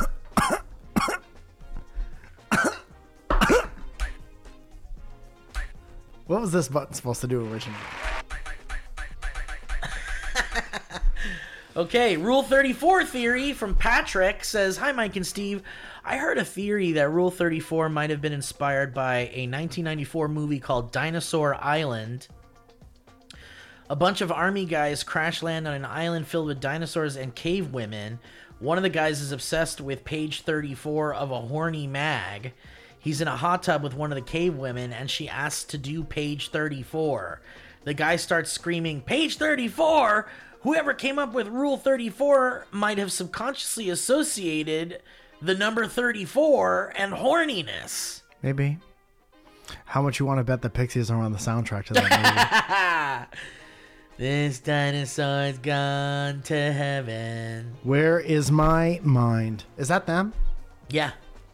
What was this button supposed to do originally? Okay, Rule 34 theory from Patrick says, "Hi, Mike and Steve. I heard a theory that Rule 34 might have been inspired by a 1994 movie called Dinosaur Island. A bunch of army guys crash land on an island filled with dinosaurs and cave women. One of the guys is obsessed with page 34 of a horny mag. He's in a hot tub with one of the cave women, and she asks to do page 34. The guy starts screaming, 'Page 34!' Whoever came up with Rule 34 might have subconsciously associated the number 34 and horniness." Maybe. How much you want to bet the Pixies are on the soundtrack to that movie? This dinosaur's gone to heaven. Where is my mind? Is that them? Yeah.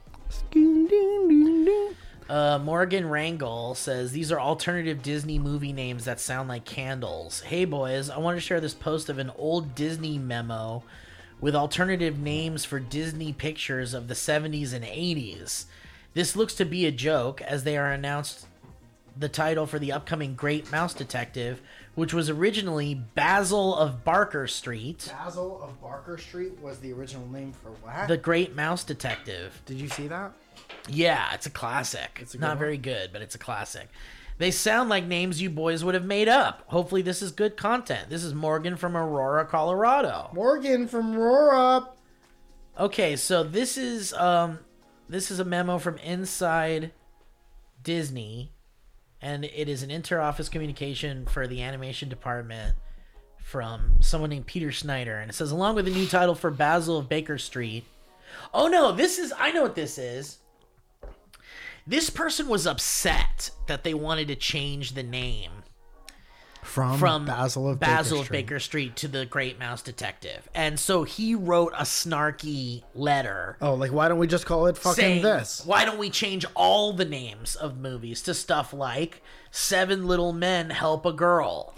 Morgan Rangel says, "These are alternative Disney movie names that sound like candles. Hey boys, I want to share this post of an old Disney memo with alternative names for Disney pictures of the 70s and 80s. This looks to be a joke, as they are announced the title for the upcoming Great Mouse Detective, which was originally Basil of Barker Street. Basil of Barker Street was the original name for what? The Great Mouse Detective. Did you see that? Yeah, it's a classic. It's a good not one. very good, but it's a classic. They sound like names you boys would have made up. Hopefully this is good content. This is Morgan from Aurora, Colorado." Morgan from Aurora. Okay, so this is a memo from Inside Disney, and it is an inter-office communication for the animation department from someone named Peter Schneider, and it says, "Along with a new title for Basil of Baker Street." Oh no, I know what this is. This person was upset that they wanted to change the name From Basil of Baker Street to the Great Mouse Detective. And so he wrote a snarky letter Oh, like, why don't we just call it fucking saying, this? "Why don't we change all the names of movies to stuff like 7 Little Men Help a Girl?"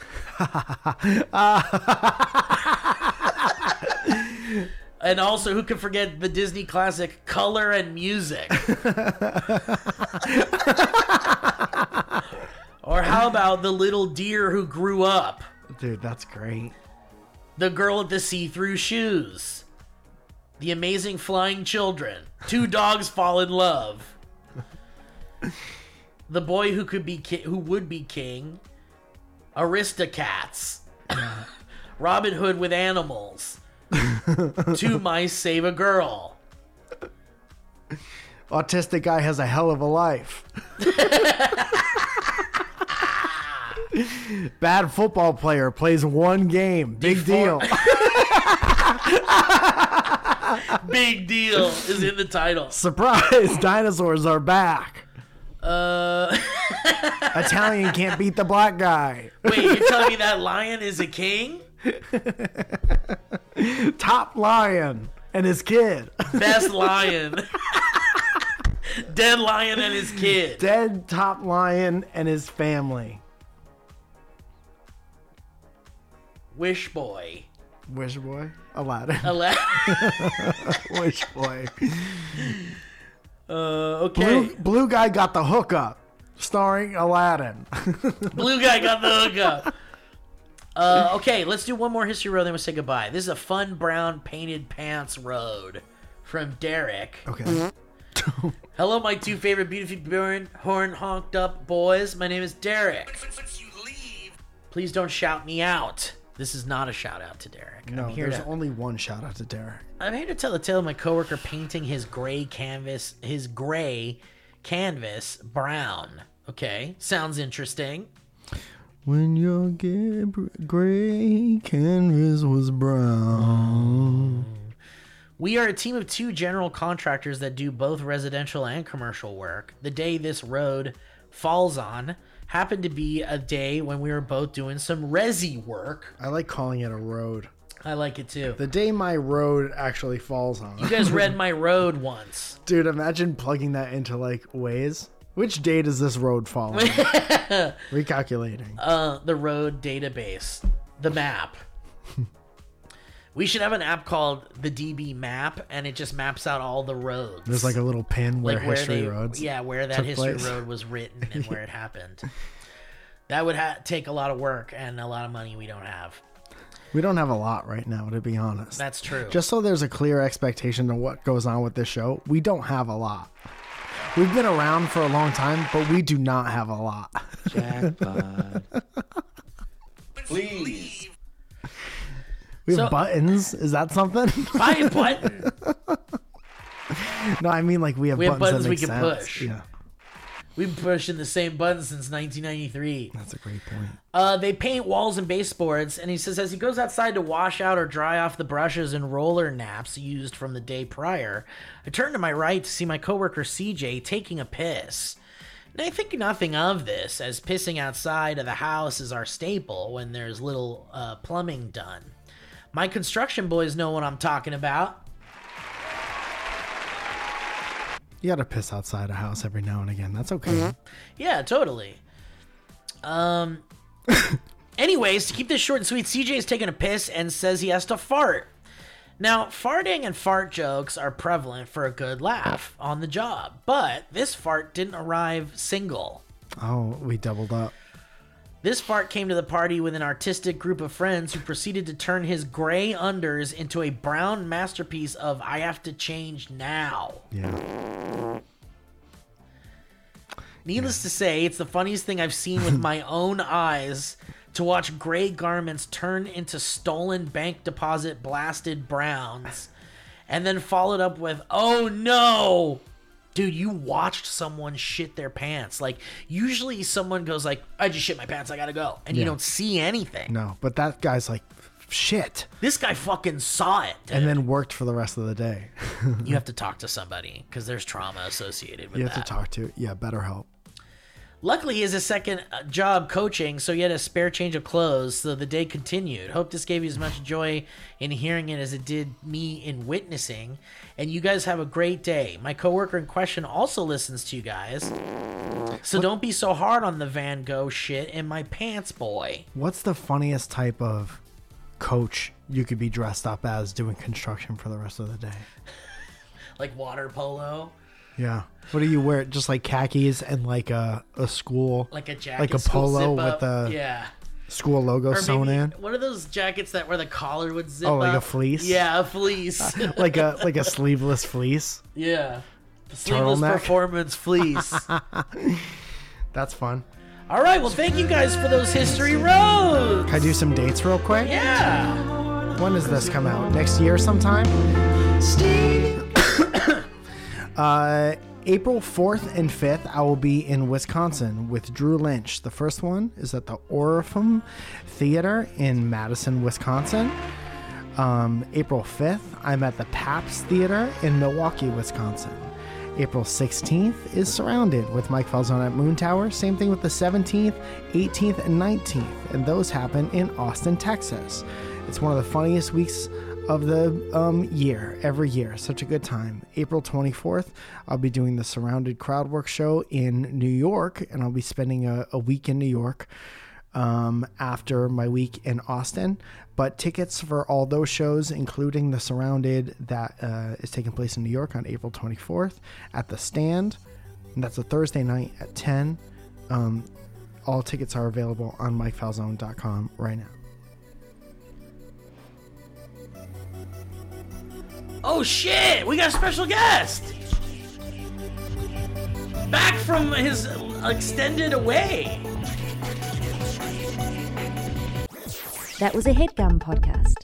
And also, who could forget the Disney classic Color and Music? Or how about The Little Deer Who Grew Up? Dude, that's great. The Girl with the See-Through Shoes. The Amazing Flying Children. 2 Dogs Fall in Love. The Boy Who Would Be King. Aristocats. Robin Hood with Animals. 2 Mice Save a Girl. Autistic guy has a hell of a life. Bad football player plays 1 game. Big deal. Big deal is in the title. Surprise! Dinosaurs are back. Italian can't beat the black guy. Wait, you're telling me that lion is a king? Top lion and his kid. Best lion. Dead lion and his kid. Dead top lion and his family. Wish boy. Wish boy? Aladdin. Wish boy. Okay. Blue guy got the hookup. Starring Aladdin. Blue guy got the hookup. Okay, let's do one more history road, then we'll say goodbye. This is a fun brown painted pants road from Derek. Okay. Hello, my 2 favorite beautifully born, horn honked up boys. My name is Derek. Please don't shout me out. This is not a shout out to Derek. No, there's only one shout out to Derek. I'm here to tell the tale of my coworker painting his gray canvas brown. Okay, sounds interesting. When your gray canvas was brown. We are a team of 2 general contractors that do both residential and commercial work. The day this road falls on happened to be a day when we were both doing some resi work. I like calling it a road. I like it too. The day my road actually falls on. You guys read my road once. Dude, imagine plugging that into like Waze. Which day does this road fall on? Recalculating. The road database. The map. We should have an app called the DB Map, and it just maps out all the roads. There's like a little pin where like history roads. Yeah, where that took history place. road was written and where it happened. That would take a lot of work and a lot of money we don't have. We don't have a lot right now, to be honest. That's true. Just so there's a clear expectation of what goes on with this show, we don't have a lot. We've been around for a long time, but we do not have a lot. Jackpot. Please. We have So- buttons. Is that something? Buy a button. No, I mean like we have buttons buttons that we make can sense. push. Yeah, We've been pushing the same button since 1993. that's a great point. They paint walls and baseboards, and he says as he goes outside to wash out or dry off the brushes and roller naps used from the day prior, I turn to my right to see my coworker CJ taking a piss. And I think nothing of this, as pissing outside of the house is our staple when there's little plumbing done. My construction boys know what I'm talking about. You gotta piss outside a house every now and again. That's okay. Yeah, totally. Anyways, to keep this short and sweet, CJ is taking a piss and says he has to fart. Now, farting and fart jokes are prevalent for a good laugh on the job, but this fart didn't arrive single. Oh, we doubled up. This fart came to the party with an artistic group of friends who proceeded to turn his gray unders into a brown masterpiece of I have to change now. Yeah. Needless to say, it's the funniest thing I've seen with my own eyes to watch gray garments turn into stolen bank deposit blasted browns and then followed up with, oh no! Dude, you watched someone shit their pants. Like, usually someone goes like, I just shit my pants, I gotta go. And you Yeah. don't see anything. No, but that guy's like, shit. This guy fucking saw it. And then worked for the rest of the day. You have to talk to somebody because there's trauma associated with You that. have to talk to, BetterHelp. Luckily, he has a second job coaching, so he had a spare change of clothes, so the day continued. Hope this gave you as much joy in hearing it as it did me in witnessing, and you guys have a great day. My coworker in question also listens to you guys, so don't be so hard on the Van Gogh shit in my pants, boy. What's the funniest type of coach you could be dressed up as doing construction for the rest of the day? Like water polo, Yeah. What do you wear? Just like khakis and like a school, like a jacket, like a school polo zip with up. the Yeah. school logo Or sewn maybe, in, what are those jackets that where the collar would zip Oh, like a up? fleece? Yeah, a fleece. like a sleeveless fleece. Yeah. The sleeveless Turtleneck? performance fleece. That's fun. All right, well, thank you guys for those history roads. Can I do some dates real quick? Yeah. When does this come out? Next year sometime? April 4th and 5th, I will be in Wisconsin with Drew Lynch. The first one is at the Orpheum Theater in Madison, Wisconsin. April 5th, I'm at the Pabst Theater in Milwaukee, Wisconsin. April 16th is Surrounded with Mike Falzone at Moon Tower. Same thing with the 17th, 18th, and 19th. And those happen in Austin, Texas. It's one of the funniest weeks of the year, every year. Such a good time. April 24th, I'll be doing the Surrounded Crowdwork show in New York, and I'll be spending a week in New York after my week in Austin. But tickets for all those shows, including the Surrounded that is taking place in New York on April 24th at the Stand, and that's a Thursday night at 10. All tickets are available on MikeFalzone.com right now. Oh, shit. We got a special guest. Back from his extended away. That was a HeadGum podcast.